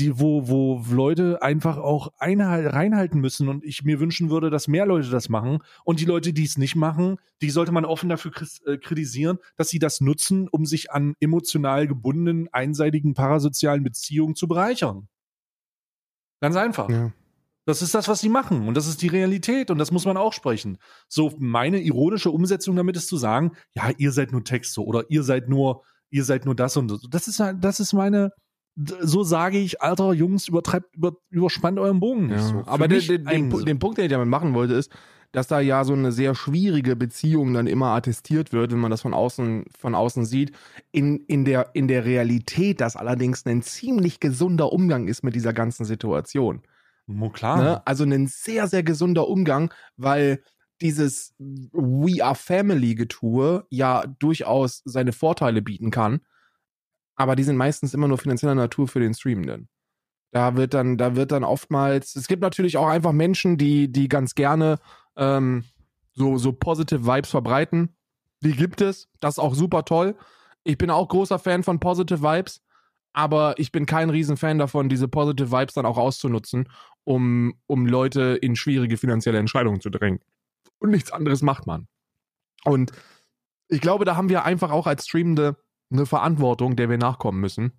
S1: Leute einfach auch reinhalten müssen. Und ich mir wünschen würde, dass mehr Leute das machen. Und die Leute, die es nicht machen, die sollte man offen dafür kritisieren, dass sie das nutzen, um sich an emotional gebundenen, einseitigen, parasozialen Beziehungen zu bereichern. Ganz einfach.
S2: Ja.
S1: Das ist das, was sie machen. Und das ist die Realität. Und das muss man auch sprechen. So, meine ironische Umsetzung damit ist zu sagen, ja, ihr seid nur Texte oder ihr seid nur das und das. Das ist meine, so sage ich, Alter, Jungs, überspannt euren Bogen nicht.
S2: Ja.
S1: So.
S2: Aber den Punkt, den ich damit machen wollte, ist, dass da ja so eine sehr schwierige Beziehung dann immer attestiert wird, wenn man das von außen sieht. In der Realität, dass allerdings ein ziemlich gesunder Umgang ist mit dieser ganzen Situation.
S1: Klar.
S2: Ne? Also ein sehr, sehr gesunder Umgang, weil dieses We are Family-Getue ja durchaus seine Vorteile bieten kann, aber die sind meistens immer nur finanzieller Natur für den Streamenden. Da wird dann oftmals, es gibt natürlich auch einfach Menschen, die ganz gerne so positive Vibes verbreiten. Die gibt es, das ist auch super toll. Ich bin auch großer Fan von Positive Vibes, aber ich bin kein Riesenfan davon, diese Positive Vibes dann auch auszunutzen, um Leute in schwierige finanzielle Entscheidungen zu drängen. Und nichts anderes macht man. Und ich glaube, da haben wir einfach auch als Streamende eine Verantwortung, der wir nachkommen müssen.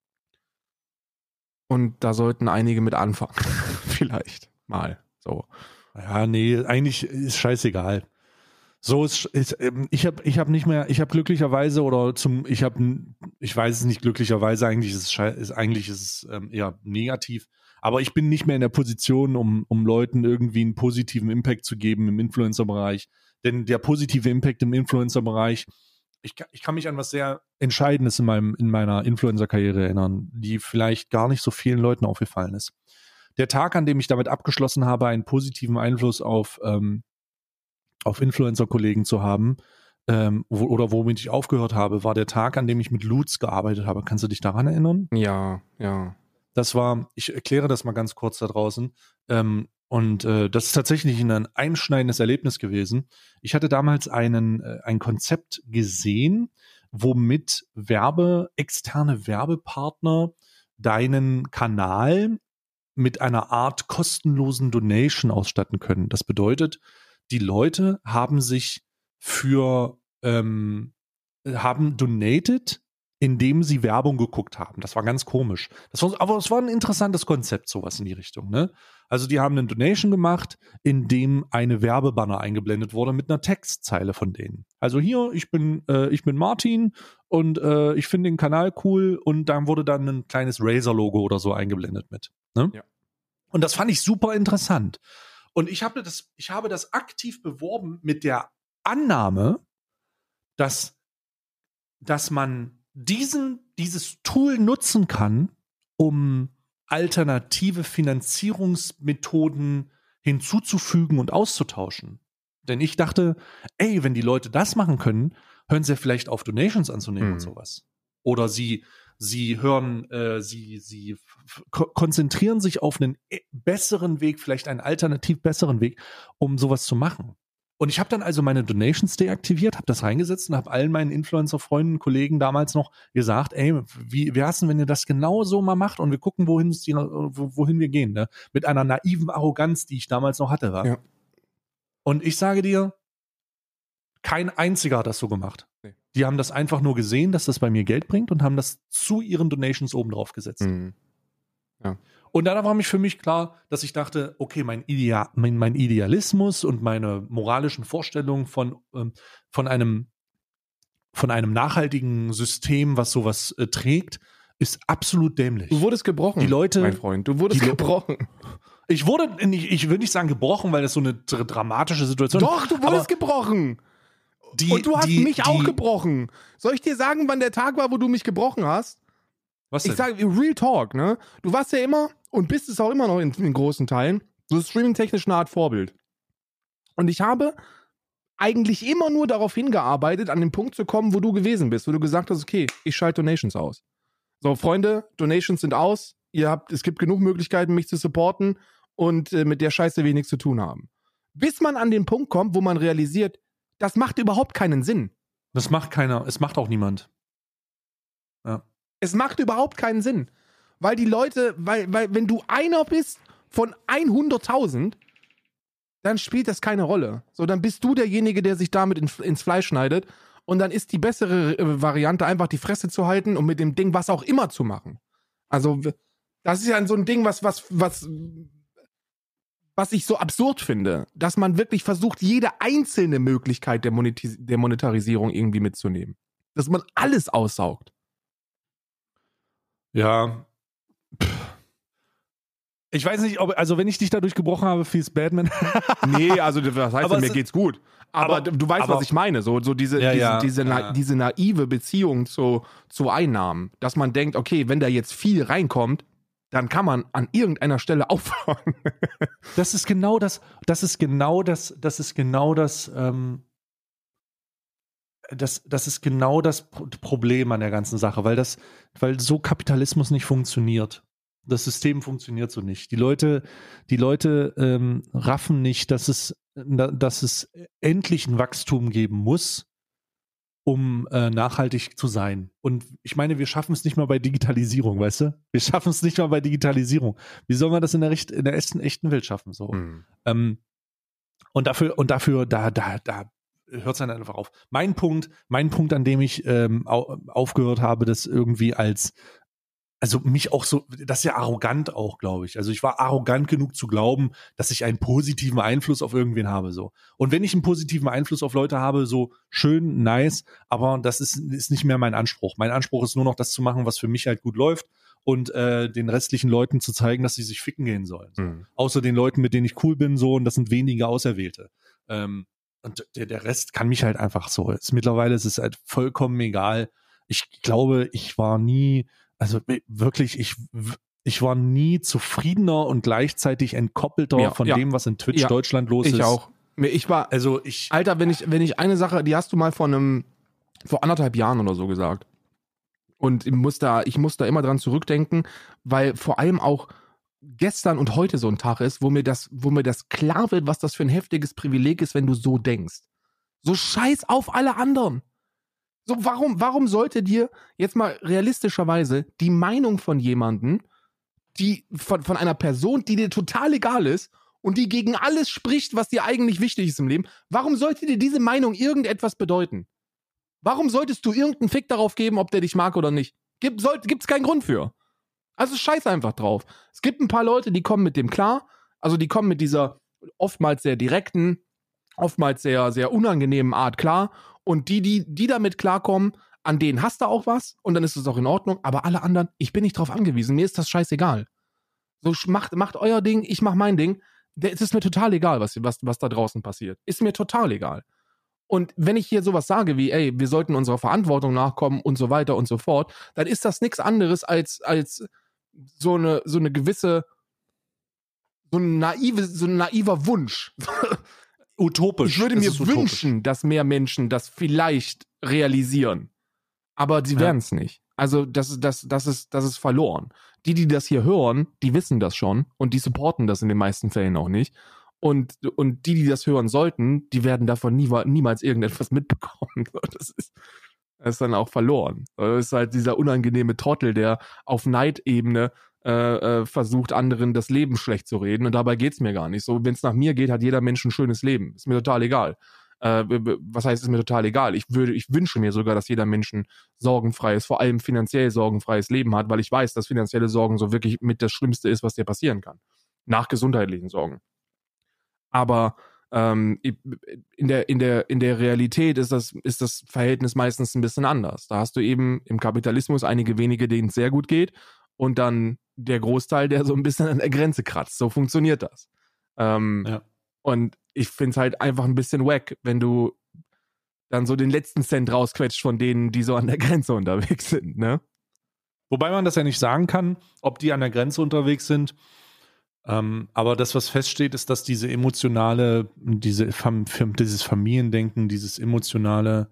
S2: Und da sollten einige mit anfangen. Vielleicht mal so.
S1: Ja, nee, eigentlich ist scheißegal. So ich habe glücklicherweise ich weiß es nicht glücklicherweise, eigentlich ist es eher negativ, aber ich bin nicht mehr in der Position, um Leuten irgendwie einen positiven Impact zu geben im Influencer-Bereich, denn der positive Impact im Influencer-Bereich, ich kann mich an was sehr Entscheidendes in meiner Influencer-Karriere erinnern, die vielleicht gar nicht so vielen Leuten aufgefallen ist. Der Tag, an dem ich damit abgeschlossen habe, einen positiven Einfluss auf Influencer-Kollegen zu haben, womit ich aufgehört habe, war der Tag, an dem ich mit Lutz gearbeitet habe. Kannst du dich daran erinnern?
S2: Ja.
S1: Ich erkläre das mal ganz kurz da draußen. Das ist tatsächlich ein einschneidendes Erlebnis gewesen. Ich hatte damals ein Konzept gesehen, womit externe Werbepartner deinen Kanal mit einer Art kostenlosen Donation ausstatten können. Das bedeutet, die Leute haben haben donated, indem sie Werbung geguckt haben. Das war ganz komisch. Aber es war ein interessantes Konzept, sowas in die Richtung, ne? Also die haben eine Donation gemacht, in dem eine Werbebanner eingeblendet wurde mit einer Textzeile von denen. Also hier, ich bin Martin und ich finde den Kanal cool, und dann wurde dann ein kleines Razer-Logo oder so eingeblendet mit. Ne? Ja. Und das fand ich super interessant. Und ich habe das aktiv beworben mit der Annahme, dass man dieses Tool nutzen kann, um alternative Finanzierungsmethoden hinzuzufügen und auszutauschen. Denn ich dachte, ey, wenn die Leute das machen können, hören sie vielleicht auf, Donations anzunehmen und sowas. Oder sie konzentrieren sich auf einen besseren Weg, vielleicht einen alternativ besseren Weg, um sowas zu machen. Und ich habe dann also meine Donations deaktiviert, habe das reingesetzt und habe allen meinen Influencer-Freunden, Kollegen damals noch gesagt, ey, wie wär's denn, wenn ihr das genau so mal macht und wir gucken, wohin wir gehen, ne? Mit einer naiven Arroganz, die ich damals noch hatte, war. Ja. Und ich sage dir, kein einziger hat das so gemacht. Nee. Die haben das einfach nur gesehen, dass das bei mir Geld bringt, und haben das zu ihren Donations oben drauf gesetzt. Mhm. Ja. Und dann war für mich klar, dass ich dachte, okay, mein Idealismus und meine moralischen Vorstellungen von einem nachhaltigen System, was sowas trägt, ist absolut dämlich.
S2: Du wurdest gebrochen,
S1: Die Leute,
S2: mein Freund. Du wurdest gebrochen.
S1: Ich will nicht sagen gebrochen, weil das so eine dramatische Situation ist.
S2: Doch, du wurdest gebrochen. Und du hast mich auch gebrochen. Soll ich dir sagen, wann der Tag war, wo du mich gebrochen hast?
S1: Was denn?
S2: Ich sage, Real Talk, ne? Du warst ja immer und bist es auch immer noch in großen Teilen so streaming-technisch eine Art Vorbild. Und ich habe eigentlich immer nur darauf hingearbeitet, an den Punkt zu kommen, wo du gewesen bist, wo du gesagt hast, okay, ich schalte Donations aus. So, Freunde, Donations sind aus. Es gibt genug Möglichkeiten, mich zu supporten und mit der Scheiße will ich nichts zu tun haben. Bis man an den Punkt kommt, wo man realisiert, das macht überhaupt keinen Sinn.
S1: Das macht keiner. Es macht auch niemand. Ja.
S2: Es macht überhaupt keinen Sinn. Weil die Leute, weil wenn du einer bist von 100.000, dann spielt das keine Rolle. So, dann bist du derjenige, der sich damit ins Fleisch schneidet und dann ist die bessere Variante, einfach die Fresse zu halten und mit dem Ding was auch immer zu machen. Also, das ist ja so ein Ding, was ich so absurd finde, dass man wirklich versucht, jede einzelne Möglichkeit der Monetarisierung irgendwie mitzunehmen. Dass man alles aussaugt.
S1: Ja. Ich weiß nicht, also wenn ich dich dadurch gebrochen habe, feels Batman.
S2: Nee, also das heißt, mir geht's gut. Aber du weißt, was ich meine. So diese naive Beziehung zu Einnahmen, dass man denkt, okay, wenn da jetzt viel reinkommt, dann kann man an irgendeiner Stelle aufhören.
S1: Das ist genau das Problem an der ganzen Sache, weil so Kapitalismus nicht funktioniert. Das System funktioniert so nicht. Die Leute raffen nicht, dass es endlich ein Wachstum geben muss, um nachhaltig zu sein. Und ich meine, wir schaffen es nicht mal bei Digitalisierung, weißt du? Wir schaffen es nicht mal bei Digitalisierung. Wie soll man das in der echten Welt schaffen? So. Und dafür, da hört es dann einfach auf. Mein Punkt, an dem ich aufgehört habe, das irgendwie also mich auch so, das ist ja arrogant auch, glaube ich. Also ich war arrogant genug zu glauben, dass ich einen positiven Einfluss auf irgendwen habe, so. Und wenn ich einen positiven Einfluss auf Leute habe, so schön, nice, aber das ist nicht mehr mein Anspruch. Mein Anspruch ist nur noch, das zu machen, was für mich halt gut läuft und den restlichen Leuten zu zeigen, dass sie sich ficken gehen sollen. So. Außer den Leuten, mit denen ich cool bin, so, und das sind wenige Auserwählte. Und der Rest kann mich halt einfach so. Mittlerweile ist es halt vollkommen egal. Ich glaube, ich war nie, also wirklich, ich war nie zufriedener und gleichzeitig entkoppelter von dem, was in Twitch Deutschland los ist.
S2: Ich auch. Alter, wenn ich eine Sache, die hast du mal vor 1,5 Jahren oder so gesagt. Und ich muss da immer dran zurückdenken, weil vor allem auch gestern und heute so ein Tag ist, wo mir das klar wird, was das für ein heftiges Privileg ist, wenn du so denkst. So scheiß auf alle anderen. So, warum sollte dir jetzt mal realistischerweise die Meinung von jemandem, von einer Person, die dir total egal ist und die gegen alles spricht, was dir eigentlich wichtig ist im Leben, warum sollte dir diese Meinung irgendetwas bedeuten? Warum solltest du irgendeinen Fick darauf geben, ob der dich mag oder nicht? Gibt's keinen Grund für. Also scheiß einfach drauf. Es gibt ein paar Leute, die kommen mit dem klar, also die kommen mit dieser oftmals sehr direkten, oftmals sehr, sehr unangenehmen Art klar. Und die damit klarkommen, an denen hast du auch was und dann ist es auch in Ordnung. Aber alle anderen, ich bin nicht drauf angewiesen. Mir ist das scheißegal. So, macht euer Ding, ich mach mein Ding. Es ist mir total egal, was da draußen passiert. Ist mir total egal. Und wenn ich hier sowas sage wie, ey, wir sollten unserer Verantwortung nachkommen und so weiter und so fort, dann ist das nichts anderes als so eine gewisse, so ein naiver Wunsch.
S1: Utopisch.
S2: Ich würde mir wünschen, dass mehr Menschen das vielleicht realisieren. Aber sie werden es nicht. Also das ist verloren. Die das hier hören, die wissen das schon und die supporten das in den meisten Fällen auch nicht. Und die das hören sollten, die werden davon niemals irgendetwas mitbekommen. Das ist dann auch verloren. Das ist halt dieser unangenehme Trottel, der auf Neidebene versucht, anderen das Leben schlecht zu reden. Und dabei geht's mir gar nicht. So, wenn es nach mir geht, hat jeder Mensch ein schönes Leben. Ist mir total egal. Was heißt, ist mir total egal. Ich wünsche mir sogar, dass jeder Mensch ein sorgenfreies, vor allem finanziell sorgenfreies Leben hat, weil ich weiß, dass finanzielle Sorgen so wirklich mit das Schlimmste ist, was dir passieren kann. Nach gesundheitlichen Sorgen. Aber in der Realität ist das Verhältnis meistens ein bisschen anders. Da hast du eben im Kapitalismus einige wenige, denen es sehr gut geht und dann der Großteil, der so ein bisschen an der Grenze kratzt. So funktioniert das.
S1: Ja.
S2: Und ich finde es halt einfach ein bisschen wack, wenn du dann so den letzten Cent rausquetscht von denen, die so an der Grenze unterwegs sind, ne?
S1: Wobei man das ja nicht sagen kann, ob die an der Grenze unterwegs sind. Aber das, was feststeht, ist, dass dieses Familiendenken, dieses emotionale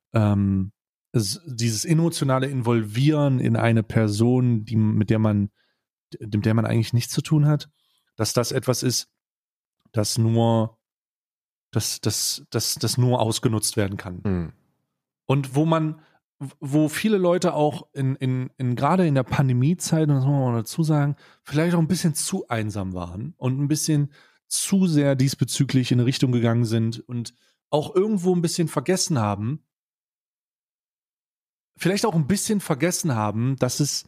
S1: Involvieren in eine Person, mit der man eigentlich nichts zu tun hat, dass das etwas ist, das nur ausgenutzt werden kann.
S2: Hm.
S1: Und wo viele Leute auch gerade in der Pandemiezeit, das muss man mal dazu sagen, vielleicht auch ein bisschen zu einsam waren und ein bisschen zu sehr diesbezüglich in eine Richtung gegangen sind und auch irgendwo ein bisschen vergessen haben, dass es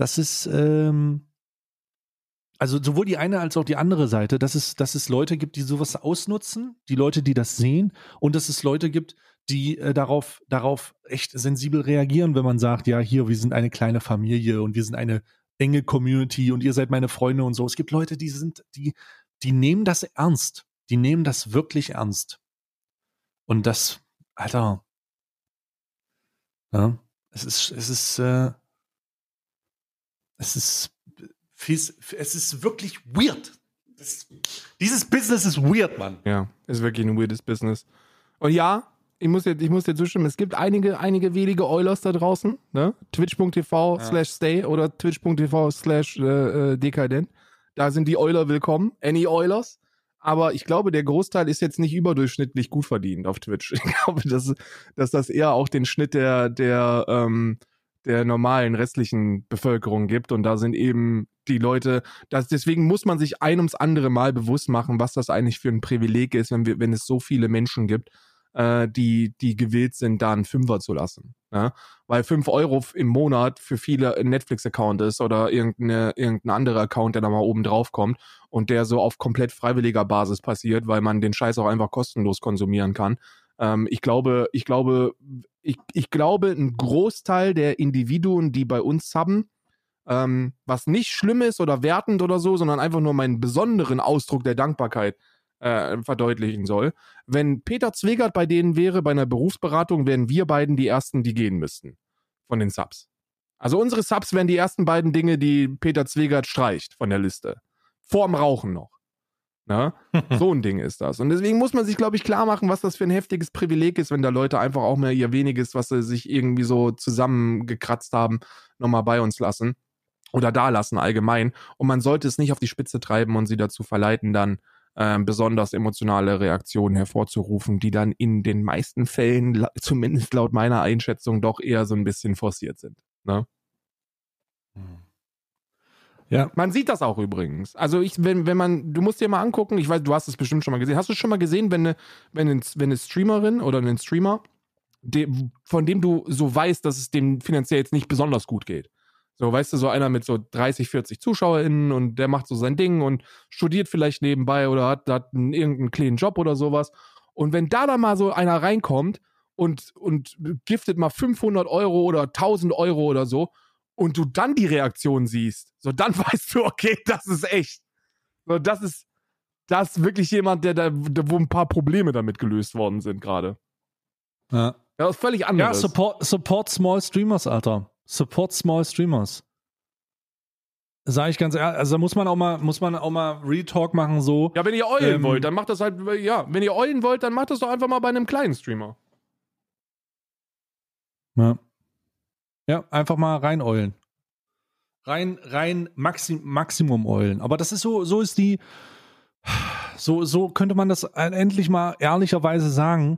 S1: also sowohl die eine als auch die andere Seite, dass es Leute gibt, die sowas ausnutzen, die Leute, die das sehen, und dass es Leute gibt, die darauf echt sensibel reagieren, wenn man sagt, ja, hier, wir sind eine kleine Familie und wir sind eine enge Community und ihr seid meine Freunde und so. Es gibt Leute, die nehmen das ernst. Die nehmen das wirklich ernst. Und das, Alter, ja, es ist wirklich weird. Dieses Business ist weird, Mann.
S2: Ja, ist wirklich ein weirdes Business. Und ja, ich muss dir zustimmen, es gibt einige wenige Oilers da draußen, ne? Twitch.tv/stay oder Twitch.tv/dekadent. Da sind die Euler willkommen, any Oilers. Aber ich glaube, der Großteil ist jetzt nicht überdurchschnittlich gut verdient auf Twitch. Ich glaube, dass das eher auch den Schnitt der normalen restlichen Bevölkerung gibt. Und da sind eben die Leute, deswegen muss man sich ein ums andere Mal bewusst machen, was das eigentlich für ein Privileg ist, wenn es so viele Menschen gibt, die gewillt sind, da einen Fünfer zu lassen. Ne? Weil 5 Euro im Monat für viele ein Netflix-Account ist oder irgendein anderer Account, der da mal oben drauf kommt und der so auf komplett freiwilliger Basis passiert, weil man den Scheiß auch einfach kostenlos konsumieren kann. Ich glaube, ein Großteil der Individuen, die bei uns subben, was nicht schlimm ist oder wertend oder so, sondern einfach nur meinen besonderen Ausdruck der Dankbarkeit verdeutlichen soll. Wenn Peter Zwegert bei denen wäre, bei einer Berufsberatung, wären wir beiden die Ersten, die gehen müssten von den Subs. Also unsere Subs wären die ersten beiden Dinge, die Peter Zwegert streicht von der Liste. Vorm Rauchen noch. Na? So ein Ding ist das. Und deswegen muss man sich, glaube ich, klar machen, was das für ein heftiges Privileg ist, wenn da Leute einfach auch mal ihr weniges, was sie sich irgendwie so zusammengekratzt haben, nochmal bei uns lassen. Oder da lassen allgemein. Und man sollte es nicht auf die Spitze treiben und sie dazu verleiten, dann besonders emotionale Reaktionen hervorzurufen, die dann in den meisten Fällen, zumindest laut meiner Einschätzung, doch eher so ein bisschen forciert sind. Ne? Ja. Man sieht das auch übrigens. Also du musst dir mal angucken, ich weiß, du hast es bestimmt schon mal gesehen. Hast du schon mal gesehen, wenn eine Streamerin oder ein Streamer, von dem du so weißt, dass es dem finanziell jetzt nicht besonders gut geht. So, weißt du, so einer mit so 30, 40 ZuschauerInnen und der macht so sein Ding und studiert vielleicht nebenbei oder hat irgendeinen kleinen Job oder sowas. Und wenn da mal so einer reinkommt und giftet mal 500 Euro oder 1000 Euro oder so und du dann die Reaktion siehst, so dann weißt du, okay, das ist echt. So, das ist wirklich jemand, wo ein paar Probleme damit gelöst worden sind gerade.
S1: Ja.
S2: Das ist völlig anders.
S1: Ja, support small streamers, Alter. Support small streamers. Sag ich ganz ehrlich, also muss man auch mal Real Talk machen so.
S2: Ja, wenn ihr eulen wollt, dann macht das halt, ja, wenn ihr eulen wollt, dann macht das doch einfach mal bei einem kleinen Streamer.
S1: Ja. Ja, einfach mal rein eulen. Rein Maximum eulen. Aber das ist so ist die, so könnte man das endlich mal ehrlicherweise sagen.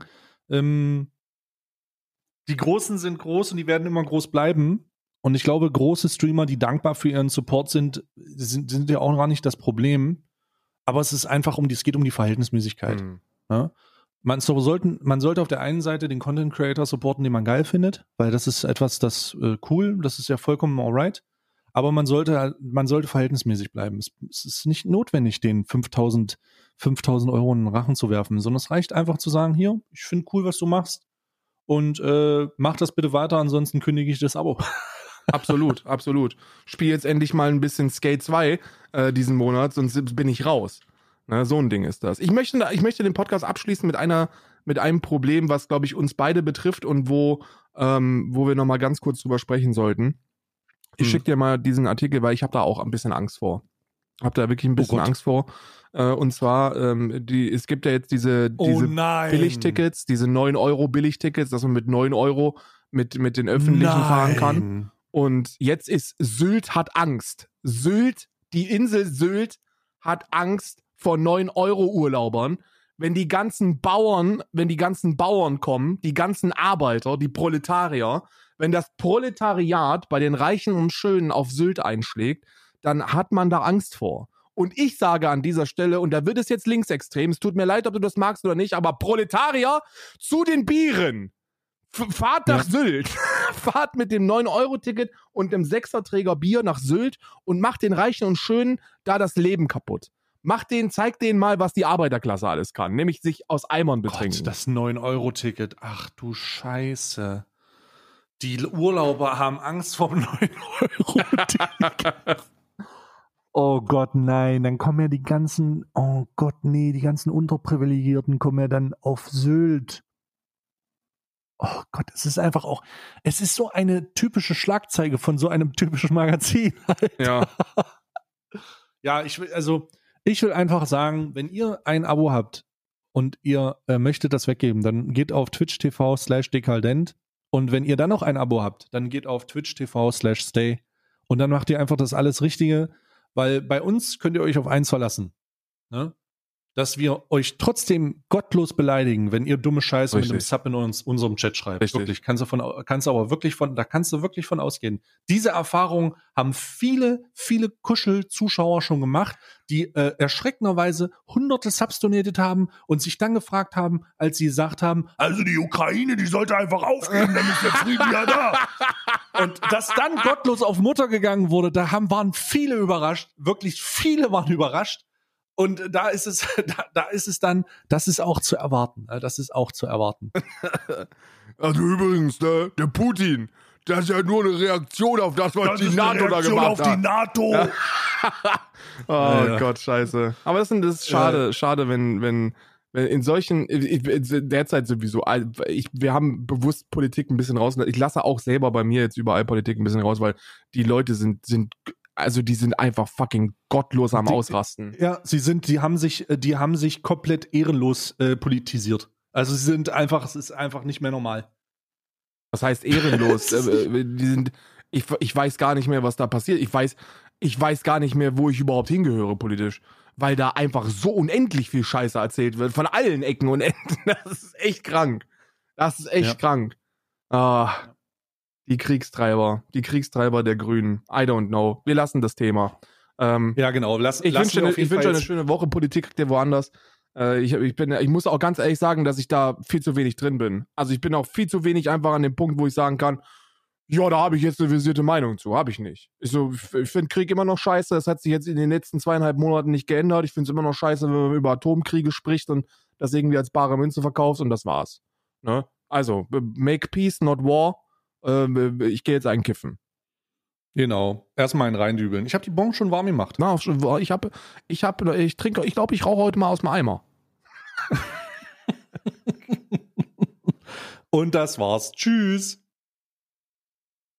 S1: Die Großen sind groß und die werden immer groß bleiben. Und ich glaube, große Streamer, die dankbar für ihren Support sind ja auch gar nicht das Problem. Aber es ist einfach es geht um die Verhältnismäßigkeit. Ja? man sollte auf der einen Seite den Content Creator supporten, den man geil findet, weil das ist etwas, das cool, das ist ja vollkommen alright. Aber man sollte verhältnismäßig bleiben. Es ist nicht notwendig, den 5.000 Euro in den Rachen zu werfen, sondern es reicht einfach zu sagen, hier, ich finde cool, was du machst und mach das bitte weiter, ansonsten kündige ich das Abo.
S2: Absolut, absolut. Spiel jetzt endlich mal ein bisschen Skate 2 diesen Monat, sonst bin ich raus. Na, so ein Ding ist das. Ich möchte den Podcast abschließen mit einem Problem, was, glaube ich, uns beide betrifft und wo wir nochmal ganz kurz drüber sprechen sollten. Ich schicke dir mal diesen Artikel, weil ich habe da auch ein bisschen Angst vor. Habe da wirklich ein bisschen Angst vor. Und zwar, es gibt ja jetzt diese Billigtickets, diese 9 Euro Billigtickets, dass man mit 9 Euro mit den Öffentlichen fahren kann. Und jetzt ist Sylt hat Angst. Die Insel Sylt hat Angst vor 9 Euro Urlaubern. Wenn die ganzen Bauern kommen, die ganzen Arbeiter, die Proletarier, wenn das Proletariat bei den Reichen und Schönen auf Sylt einschlägt, dann hat man da Angst vor. Und ich sage an dieser Stelle, und da wird es jetzt linksextrem, es tut mir leid, ob du das magst oder nicht, aber Proletarier zu den Bieren. Fahrt nach Sylt. Fahrt mit dem 9-Euro-Ticket und dem 6er-Träger Bier nach Sylt und macht den Reichen und Schönen da das Leben kaputt. Zeigt denen mal, was die Arbeiterklasse alles kann, nämlich sich aus Eimern betrinken.
S1: Gott, das 9-Euro-Ticket, ach du Scheiße. Die Urlauber haben Angst vor dem 9-Euro-Ticket. Oh Gott, nein, dann kommen ja die ganzen Unterprivilegierten kommen ja dann auf Sylt. Oh Gott, es ist so eine typische Schlagzeile von so einem typischen Magazin. Alter.
S2: Ja.
S1: Ja, ich will einfach sagen, wenn ihr ein Abo habt und ihr möchtet das weggeben, dann geht auf twitch.tv/dekadent und wenn ihr dann noch ein Abo habt, dann geht auf twitch.tv/stay und dann macht ihr einfach das alles Richtige, weil bei uns könnt ihr euch auf eins verlassen, ne? Dass wir euch trotzdem gottlos beleidigen, wenn ihr dumme Scheiße mit einem Sub in unserem Chat schreibt.
S2: Richtig.
S1: Wirklich, kannst du wirklich von ausgehen. Diese Erfahrung haben viele Kuschel-Zuschauer schon gemacht, die erschreckenderweise hunderte Subs donatet haben und sich dann gefragt haben, als sie gesagt haben,
S3: Also die Ukraine, die sollte einfach aufgeben, dann ist der Frieden ja da.
S1: und dass dann gottlos auf Mutter gegangen wurde, waren viele überrascht, wirklich viele waren überrascht. Und da ist es dann, das ist auch zu erwarten. Das ist auch zu erwarten.
S3: Also übrigens, ne, der Putin, das ist ja nur eine Reaktion auf das, was die NATO da gemacht hat. Die NATO.
S2: Ja. Oh Gott, scheiße. Aber das ist schade, wenn in solchen, derzeit sowieso, wir haben bewusst Politik ein bisschen raus. Ich lasse auch selber bei mir jetzt überall Politik ein bisschen raus, weil die Leute die sind einfach fucking gottlos am Ausrasten.
S1: Ja, die haben sich komplett ehrenlos politisiert. Also es ist einfach nicht mehr normal.
S2: Was heißt ehrenlos? Ich weiß gar nicht mehr, was da passiert. Ich weiß gar nicht mehr, wo ich überhaupt hingehöre politisch. Weil da einfach so unendlich viel Scheiße erzählt wird. Von allen Ecken und Enden. Das ist echt krank. Krank. Die Kriegstreiber der Grünen. I don't know. Wir lassen das Thema.
S1: Ja, genau.
S2: Ich wünsche eine schöne Woche. Politik kriegt ihr woanders. Ich muss auch ganz ehrlich sagen, dass ich da viel zu wenig drin bin. Also ich bin auch viel zu wenig einfach an dem Punkt, wo ich sagen kann, ja, da habe ich jetzt eine versierte Meinung zu. Habe ich nicht. Ich finde Krieg immer noch scheiße. Das hat sich jetzt in den letzten 2,5 Monaten nicht geändert. Ich finde es immer noch scheiße, wenn man über Atomkriege spricht und das irgendwie als bare Münze verkauft und das war's. Ne? Also, make peace, not war. Ich gehe jetzt einkiffen.
S1: Genau. Erstmal einen reindübeln. Ich habe die Bon schon warm gemacht.
S2: Na, ich glaube, ich rauche heute mal aus dem Eimer.
S1: Und das war's. Tschüss.